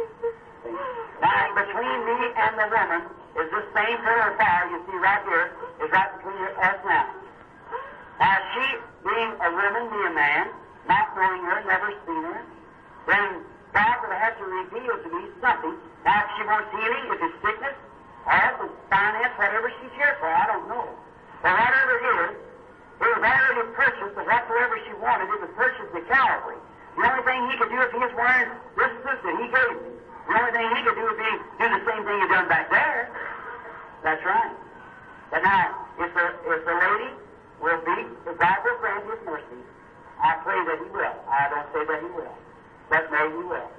Now, between me and the woman is this same pillar of fire you see right here, is right between us now. Now, she, being a woman, me a man, not knowing her, never seen her, then God will have to reveal to me something. Now, if she wants healing, if it's sickness, or if it's finance, whatever she's here for, I don't know. But whatever it was already purchased of whatsoever she wanted. It was purchased at Calvary. The only thing he could do if he was wearing this suit that he gave me, the only thing he could do would be do the same thing he done back there. That's right. But now, if the lady will be, if God will grant his mercy, I pray that he will. I don't say that he will, but maybe he will.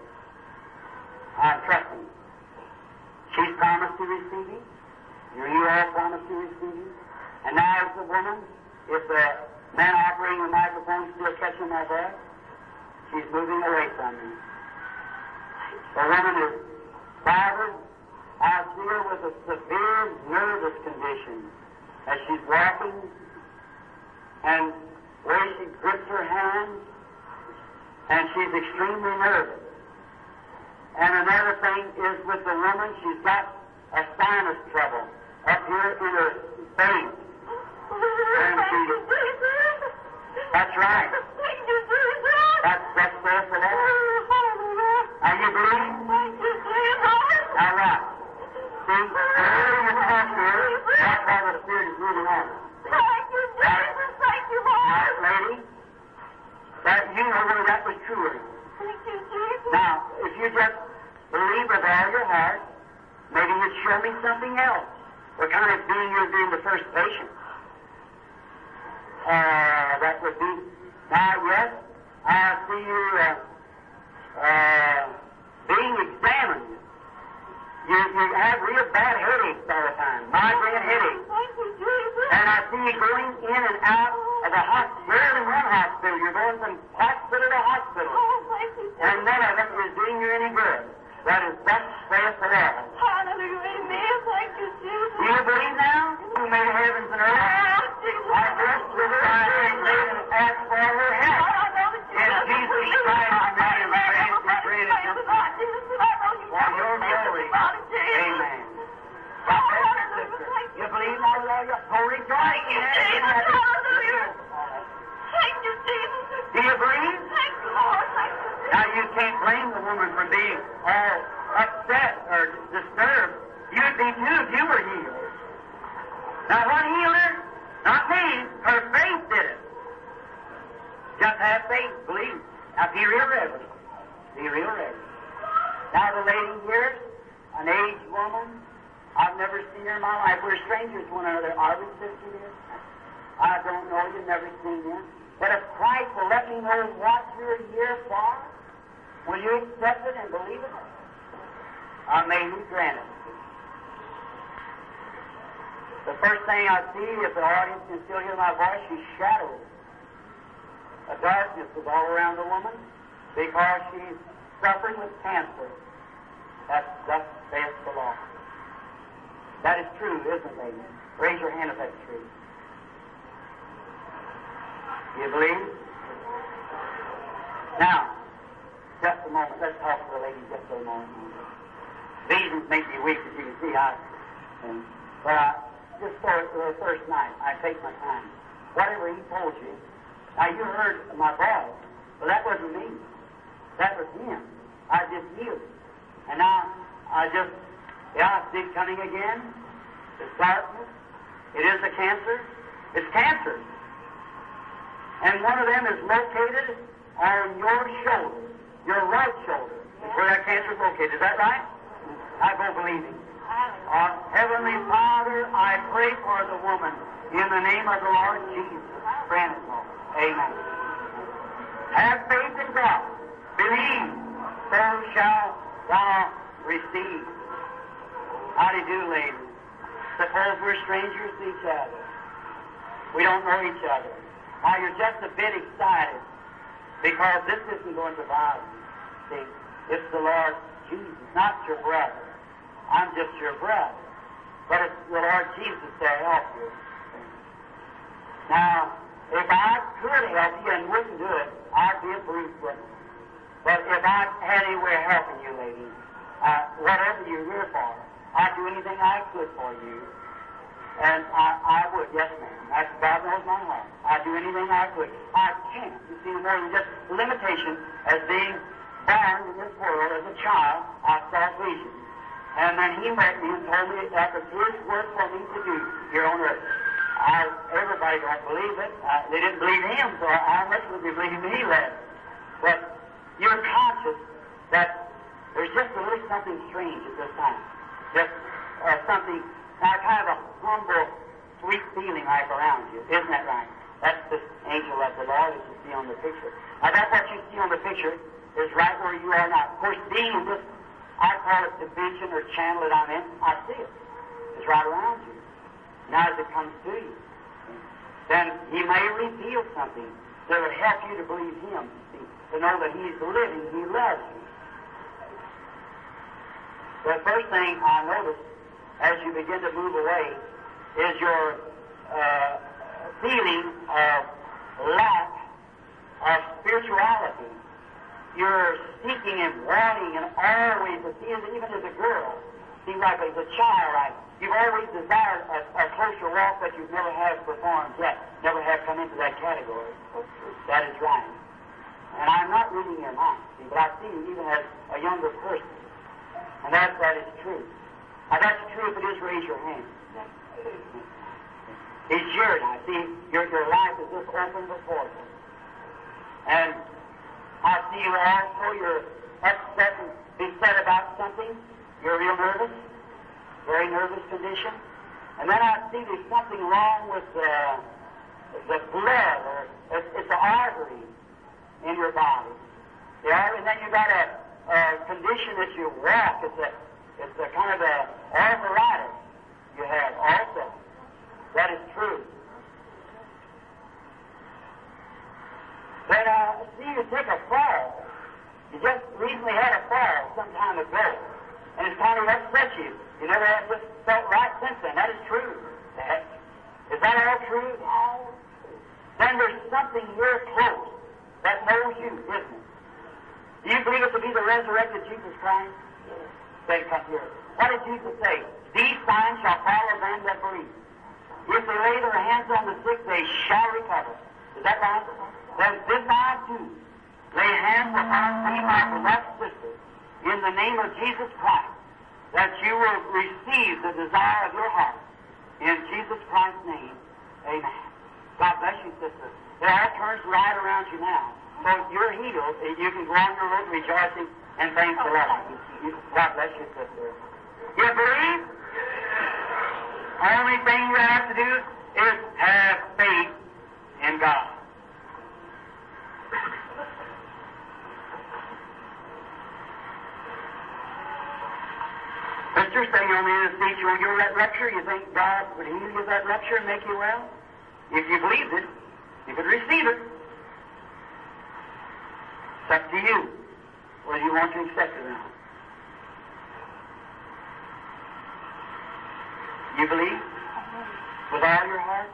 I'm trusting. She's promised to receive him. You all promised to receive him. And now, as the woman, if the man operating the microphone is still catching my breath, she's moving away from me. The woman is bothered. I see her with a severe nervous condition as she's walking, and where she grips her hands, and she's extremely nervous. And another thing is with the woman, she's got a sinus trouble up here in her face. And that's right. That's there for that. Are you believing? All right. See, whenever you come here, that's how the Spirit is moving on. Thank you, Jesus. Thank you, Lord. Lady, that you know whether that was true or not. Thank you, Jesus. Now, if you just believe with all your heart, maybe you'd show me something else. What kind of being you're being the first patient? That would be, now, yes, I see you being examined. You have real bad headaches all the time, migraine headaches. Thank you, Jesus. And I see you going in and out of the hospital. You're in one hospital. You're going from hospital to hospital. Oh, thank you, Jesus. And none of it is doing you any good. That is thus saith the Lord. Hallelujah, amen. Thank you, Jesus. Do you believe now? Who made the heavens and earth? Oh, Jesus. I bless with her eyes and ask for her help. Oh, I know that you In love me. Jesus Christ, I pray and praise and praise Praise the Lord, Jesus. I know you for love me. your Thank you, glory. Father, Jesus. Amen. God bless you, sister. You believe now, Lord? Go rejoice. Thank you, Jesus. Hallelujah. Thank you, Jesus. Do you believe? Thank you, Lord. Thank you, Jesus. Now, you can't blame the woman for being all upset or disturbed. You'd be too if you were healed. Now, what healed her? Not me. Her faith did it. Just have faith. Believe. Now, be real reverent. Be real reverent. Now, the lady here, an aged woman, I've never seen her in my life. We're strangers to one another. Are we, sister dear? I don't know. You've never seen him. But if Christ will let me know what you're here for, will you accept it and believe it? May He grant it. The first thing I see, if the audience can still hear my voice, she's shadowed. A darkness is all around the woman because she's suffering with cancer. Thus saith the Lord. That is true, isn't it, lady? Raise your hand if that's true. Do you believe? Now, just a moment. Let's talk to the lady just for a moment. These make me weak, as you can see. But just for the first night, I take my time. whatever he told you. Now, you heard my voice, but that wasn't me. That was him. I just healed. And now, I see it coming again. It's darkness. It is a cancer. It's cancer. And one of them is located on your shoulder, your right shoulder. Is where that cancer is located. Is that right? I go believing. Heavenly Father, I pray for the woman in the name of the Lord Jesus. Grant it, Lord. Amen. Have faith in God. Believe, so shall thou receive. How do you do, ladies? Suppose we're strangers to each other. We don't know each other. Now, you're just a bit excited because this isn't going to bother you. See, it's the Lord Jesus, not your brother. I'm just your brother. But it's the Lord Jesus to help you. Now, if I could help you and wouldn't do it, I'd be a brute witness. But if I had any way of helping you, ladies, whatever you're here for, I'd do anything I could for you. And I would, yes, ma'am. That's God knows my heart. I'd do anything I could. I can't. You see, more than just limitation as being born in this world as a child, I saw vision. And then he met me and told me that was his work for me to do here on earth. Everybody don't believe it. They didn't believe him, so how much would they believe me less? But you're conscious that there's just a little something strange at this time. Just something, kind of a humble, sweet feeling like around you. Isn't that right? That's the angel of the Lord that you see on the picture. Now, that's what you see on the picture is right where you are now. Of course, being in this, I call it dimension or channel that I'm in, I see it. It's right around you. Now, as it comes to you, then he may reveal something that will help you to believe him, see, to know that he's living, he loves you. The first thing I notice as you begin to move away is your feeling of lack of spirituality. You're seeking and wanting and always, even as a girl, seems like as a child, like you've always desired a closer walk that you've never have performed yet, never have come into that category. That is right. And I'm not reading your mind, see, but I see you even as a younger person. And that is true. Now, that's true if it is, raise your hand. It's yours now. See, your life is just open before you. And I see you also, you're upset and beset about something. You're real nervous, very nervous condition. And then I see there's something wrong with the blood, or it's an artery in your body. The artery, and then you've got a condition that you walk. It's a kind of a arthritis you have also. That is true. Then I see you take a fall. You just recently had a fall some time ago, and it's kind of upset you. You never have just felt right since then. That is true. Is that all true? No. Then there's something here close that knows you, isn't it? Do you believe it to be the resurrected Jesus Christ? Yes. Then come here. What did Jesus say? These signs shall follow them that believe. If they lay their hands on the sick, they shall recover. Is that right? Then this I do. Lay hands upon thee, my beloved sister, in the name of Jesus Christ, that you will receive the desire of your heart. In Jesus Christ's name, amen. God bless you, sister. It all turns right around you now. So you're healed. You can go on your road rejoicing and thank the Lord. God bless you, sister. You believe? Only thing you have to do is have faith in God. Sister, sitting on the end of the seat, you want to give her that lecture? You think God would heal you that lecture and make you well? If you believed it, you could receive it. It's up to you whether you want to accept it or not. You believe? With all your heart?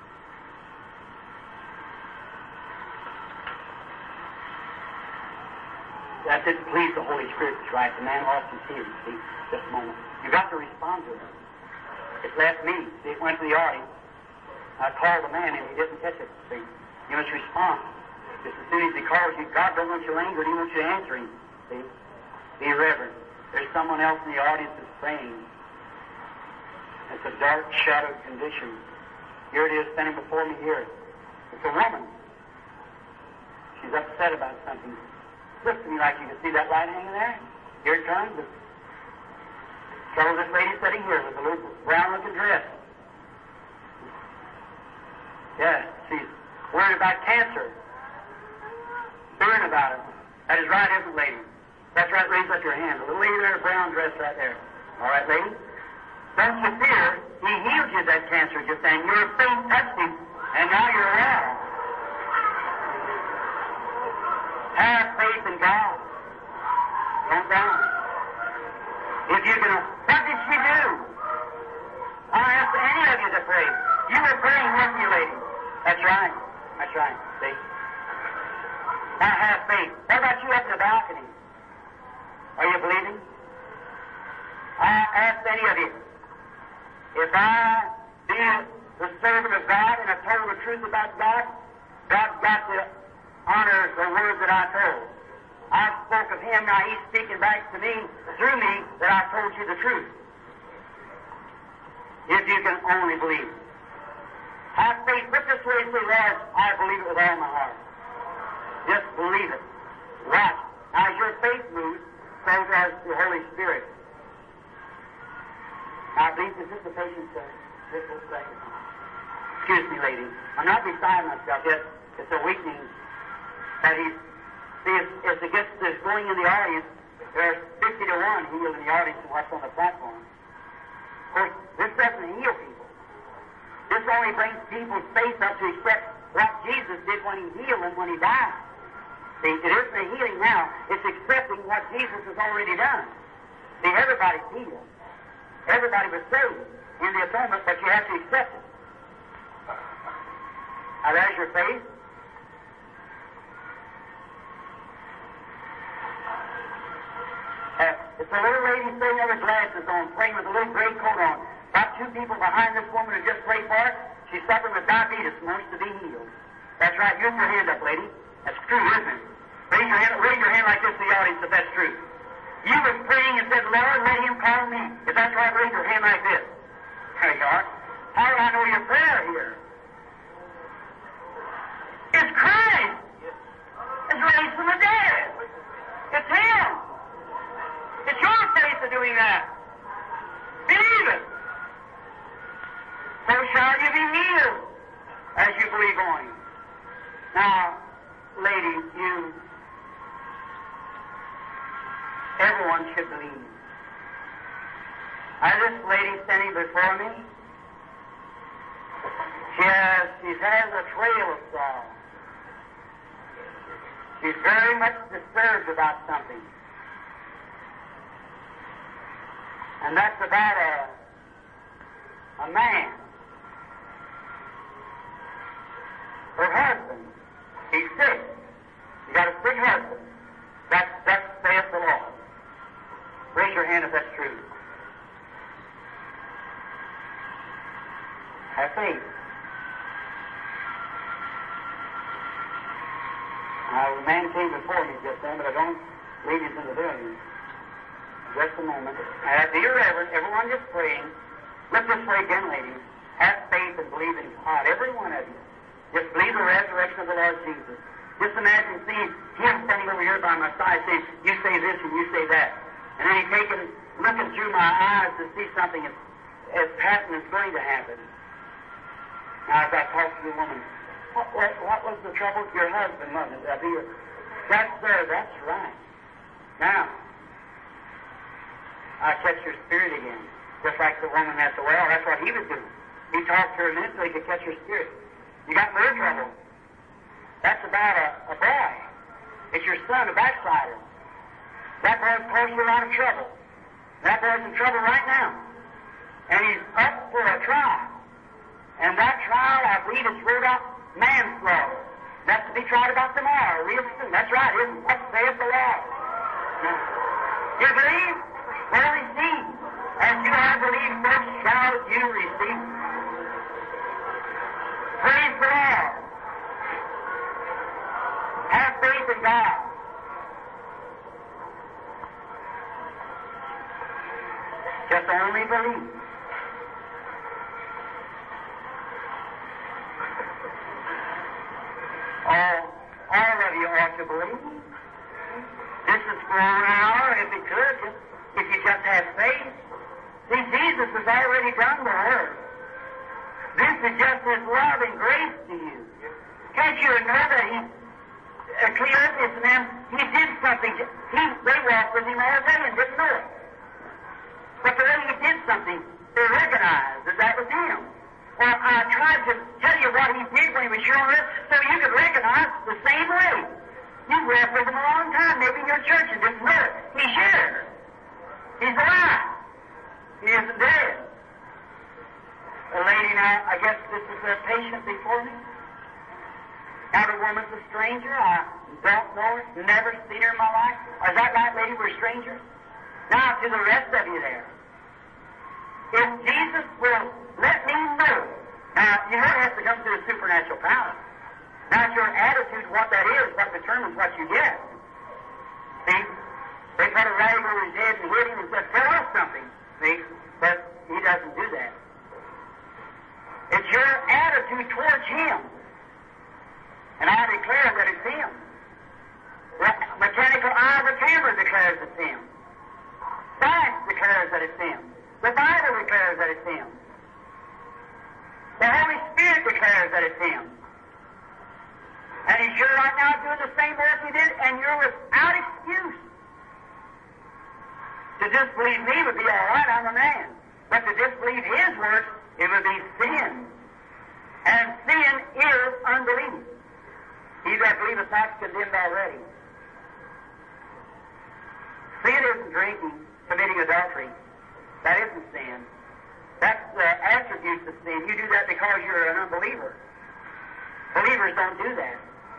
That's it. Please the Holy Spirit is right. The man lost his hearing, see, just a moment. You've got to respond to it. It left me. See, it went to the audience. I called the man and he didn't catch it. See, you must respond. Just as soon as he calls you, God doesn't want you lingering. He wants you to answer him. See? Be reverent. There's someone else in the audience that's praying. It's a dark, shadowed condition. Here it is standing before me here. It's a woman. She's upset about something. Look to me like you can see that light hanging there. Here it comes. So this lady sitting here with a little brown-looking dress. Yeah, she's worried about cancer. Fearing about it. That is right, isn't it, lady? That's right, raise up your hand. The little lady there in a brown dress right there. All right, lady? Don't you fear. He healed you of that cancer just then. Your faith touched him, and now you're well. Have faith in God. Don't doubt. If you can, what did she do? I'll ask any of you to pray. You were praying with me, lady. That's right. That's right. See? Now have faith. What about you up in the balcony? Are you believing? I ask any of you, if I be the servant of God and I told the truth about God, God's got to honor the word that I told. I spoke of Him, now He's speaking back to me, through me, that I told you the truth. If you can only believe. Have faith. Put this way, say, Lord, I believe it with all my heart. Just believe it. Watch. Now, as your faith moves, so does the Holy Spirit. Now, please, is this the patient, sir? Just a second. Excuse me, lady. I'm not beside myself yet. It's a weakening that he's... See, as the guest is going in the audience, there's 50 to 1 healed in the audience and what's on the platform. Of course, this doesn't heal people. This only brings people's faith up to accept what Jesus did when He healed and when He died. See, it isn't a healing now. It's accepting what Jesus has already done. See, everybody's healed. Everybody was saved in the atonement, but you have to accept it. Now, there's your faith. It's a little lady sitting there with glasses on, praying with a little gray coat on. About 2 people behind this woman who just prayed for her. She's suffering with diabetes and wants to be healed. That's right. You have your hand up, lady. That's true, isn't it? Raise your hand like this to the audience if that's true. You were praying and said, Lord, let Him call me. If that's right, raise your hand like this. There you are. How do I know your prayer here? It's Christ. It's raised from the dead. It's Him. It's your faith of doing that. Believe it. So shall you be healed as you believe on Him. Now, lady, everyone should believe. Now, this lady standing before me, she has a trail of sorrow. She's very much disturbed about something. And that's about a man. Her husband, he's sick. You got a sick husband. That saith the Lord. Raise your hand if that's true. Have faith. Now, the man came before me just then, but I don't lead him in the building. Just a moment. Now, be reverent. Everyone just praying. Look this way again, ladies. Have faith and believe in God. Every one of you. Just believe the resurrection of the Lord Jesus. Just imagine seeing Him standing over here by my side saying, you say this and you say that. And then He's looking through my eyes to see something as happening is going to happen. Now, as I talk to the woman, what was the trouble with your husband, wasn't it? That's there. That's right. Now, I catch your spirit again. Just like the woman at the well. That's what he was doing. He talked to her a minute so he could catch her spirit. You got more trouble. That's about a boy. It's your son, a backslider. That boy's caused you a lot of trouble. That boy's in trouble right now. And he's up for a trial. And that trial, I believe, is wrote out manslaughter. That's to be tried about tomorrow, real soon. That's right. Isn't what saith the Lord? You believe? Well, receive. As you have believed, so shall you receive. Have faith in God. Just only believe. All of you ought to believe. This is for an hour, if it could, if you just have faith. See, Jesus has already done the work. This is just His love and grace to you. Can't you know that Cleopas and them, He did something. They walked with Him all day and didn't know it. But the way He did something, they recognized that that was Him. Well, I tried to tell you what He did when He was showing us so you could recognize the same way. You've walked with Him a long time, maybe in your church and didn't know it. He's here. He's alive. He isn't dead. A lady now, I guess this is a patient before me. Now the woman's a stranger. I don't know her, never seen her in my life. Is that right, lady? We're strangers? Now to the rest of you there. If Jesus will let me know, now you know it has to come through a supernatural power. Now it's your attitude, what that is, what determines what you get. See? They put a rag over his head and hit him and said, tell us something. See? But he doesn't do that. It's your attitude towards Him. And I declare that it's Him. The mechanical eye of the camera declares it's Him. Science declares that it's Him. The Bible declares that it's Him. The Holy Spirit declares that it's Him. And He's sure right now doing the same work He did, and you're without excuse. To disbelieve me would be all right, I'm a man. But to disbelieve His work, it would be sin. And sin is unbelief. He that believeth not is condemned already. Sin isn't drinking, committing adultery. That isn't sin. That's the attributes of sin. You do that because you're an unbeliever. Believers don't do that.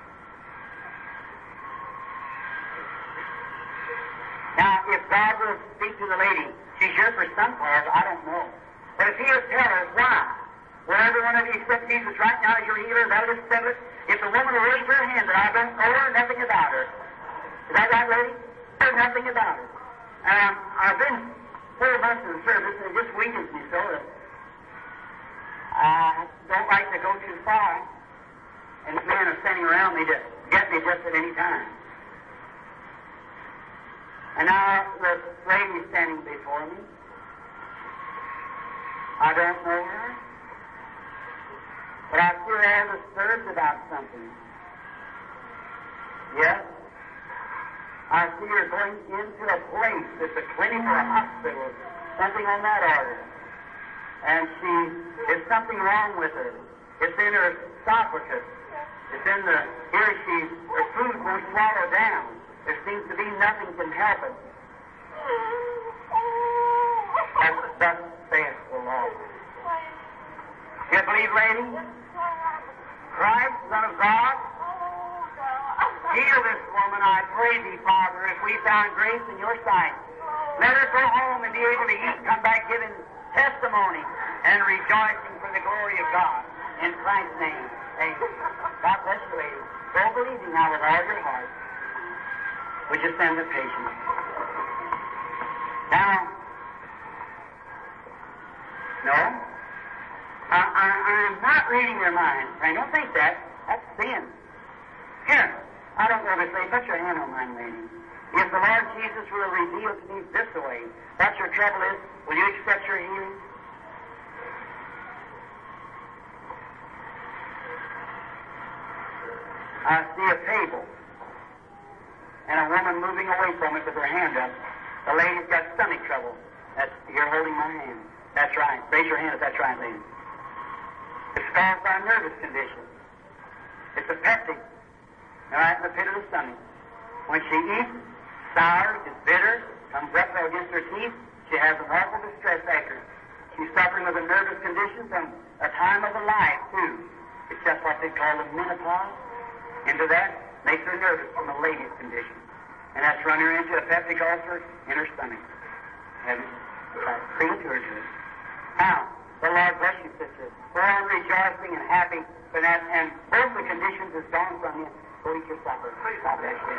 Now, if God will speak to the lady, she's here for some cause, I don't know. But if He'll tell her why, well, every one of you accept Jesus right now as your healer, that'll just settle it. If the woman will raise her hand that I don't know her, nothing about her. Is that right, lady? There's nothing about her. I've been 4 months in the service, and it just weakens me so that I don't like to go too far. And men are standing around me to get me just at any time. And now the lady standing before me. I don't know her, but I still have disturbed about something. Yes, I see her going into a place that's a clinic or a hospital, something on that order. And there's something wrong with her. It's in her esophagus. It's in her food won't swallow down. There seems to be nothing can help it. Thus saith the Lord. You believe, lady? Christ, Son of God, heal this woman, I pray thee, Father, if we found grace in your sight. Let her go home and be able to eat, come back giving testimony and rejoicing for the glory of God. In Christ's name, amen. God bless you, lady. Go believing now with all your heart. Would you send the patient? Now, no, I'm not reading your mind. I don't think that. That's sin. Here, I don't know this lady. Put your hand on mine, lady. If the Lord Jesus will reveal to me this way, what your trouble is, will you accept your healing? I see a table and a woman moving away from it with her hand up. The lady's got stomach trouble. You're holding my hand. That's right. Raise your hand if that's right, lady. It's caused by a nervous condition. It's a peptic, right in the pit of the stomach. When she eats, sour, is bitter, comes up against her teeth, she has an awful distress after. She's suffering with a nervous condition from a time of her life, too. It's just what they call the menopause. Into that makes her nervous from a lady's condition. And that's run her into a peptic ulcer in her stomach. Premature to it. Now, the Lord bless you, sister. Go on rejoicing and happy for that. And both the conditions is gone from you. Go eat your supper. God bless you.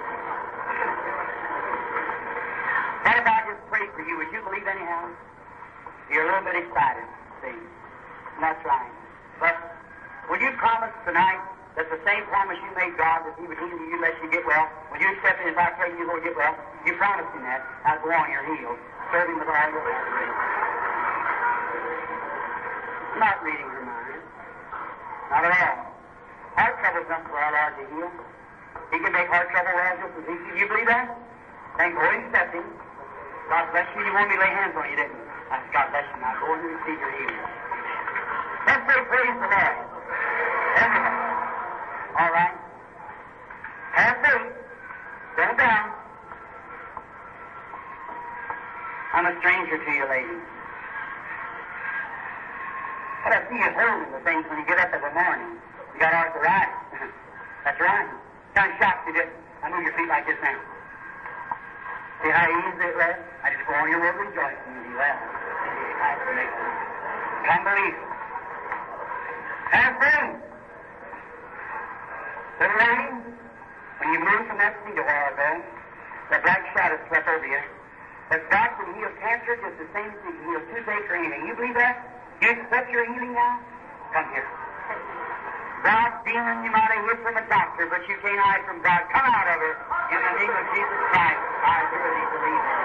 What if I just pray for you? Would you believe anyhow? You're a little bit excited, see. That's right. But will you promise tonight that the same promise you made God that He would heal you unless you get well, will you accept it if I pray you will get well? You promised Him that. Now go on, you're healed. Serve Him with all your heart. I'm not reading her mind. Not at all. Heart trouble's not for our Lord to heal. He can make heart trouble well just as easy. You believe that? Then go and accept Him. God bless you. You wanted me to lay hands on you, didn't you? God bless you. Now go and receive your healing. Let's say praise the Lord. Everybody. All right. Have faith. Settle down. I'm a stranger to you, lady. But I see you holding the things when you get up in the morning. You got arthritis. That's right. Kind of shocked you, didn't you? I move your feet like this now. See how easy it was? I just go on your road rejoicing and be well. Come believe. Have faith. Little lady, when you moved from that seat a while ago, the black shadow swept over you. But God can heal cancer just the same as He can heal toothache or anything. You believe that? You accept your healing now? Come here. God's demon you might have hid from a doctor, but you can't hide from God. Come out of her in the name of Jesus Christ. I really believe it.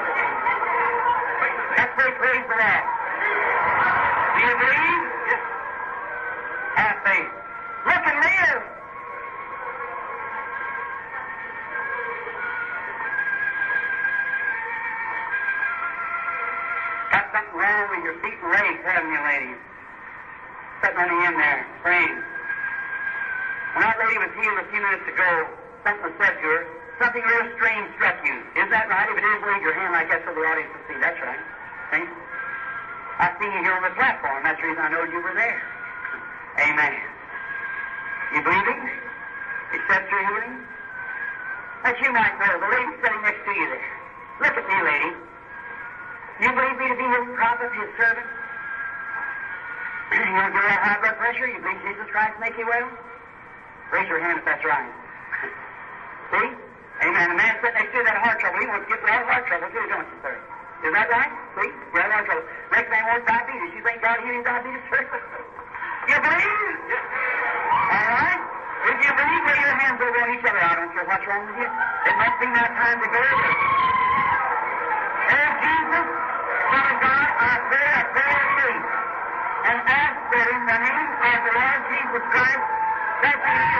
Let's say praise the Lord. Do you believe? Yes. Have faith. Look and live. Got something wrong with your feet and legs, haven't you, ladies? Sitting on the end there, praying. When that lady was healed a few minutes ago, something was said to her. Something real strange struck you. Is that right? If it is, wave your hand like that so the audience can see. That's right. See? I seen you here on the platform. That's the reason I know you were there. Amen. You believing? Accept your healing? That you might know. The lady sitting next to you there. Look at me, lady. You believe me to be His prophet, His servant? You want to get high blood pressure? You believe Jesus Christ make you well? Raise your hand if that's right. See? Amen. The man sitting next to you, that heart trouble, he wants to get rid of heart trouble too, don't you, sir? Is that right? See? You have heart trouble. Next man wants diabetes. You think God healing diabetes, sir? You believe? All right? If you believe, lay your hands over on each other. I don't care what's wrong with you. It must be now time to go. Oh, Jesus, Son of God, I pray a prayer of faith and ask that in the name of the Lord Jesus Christ, that you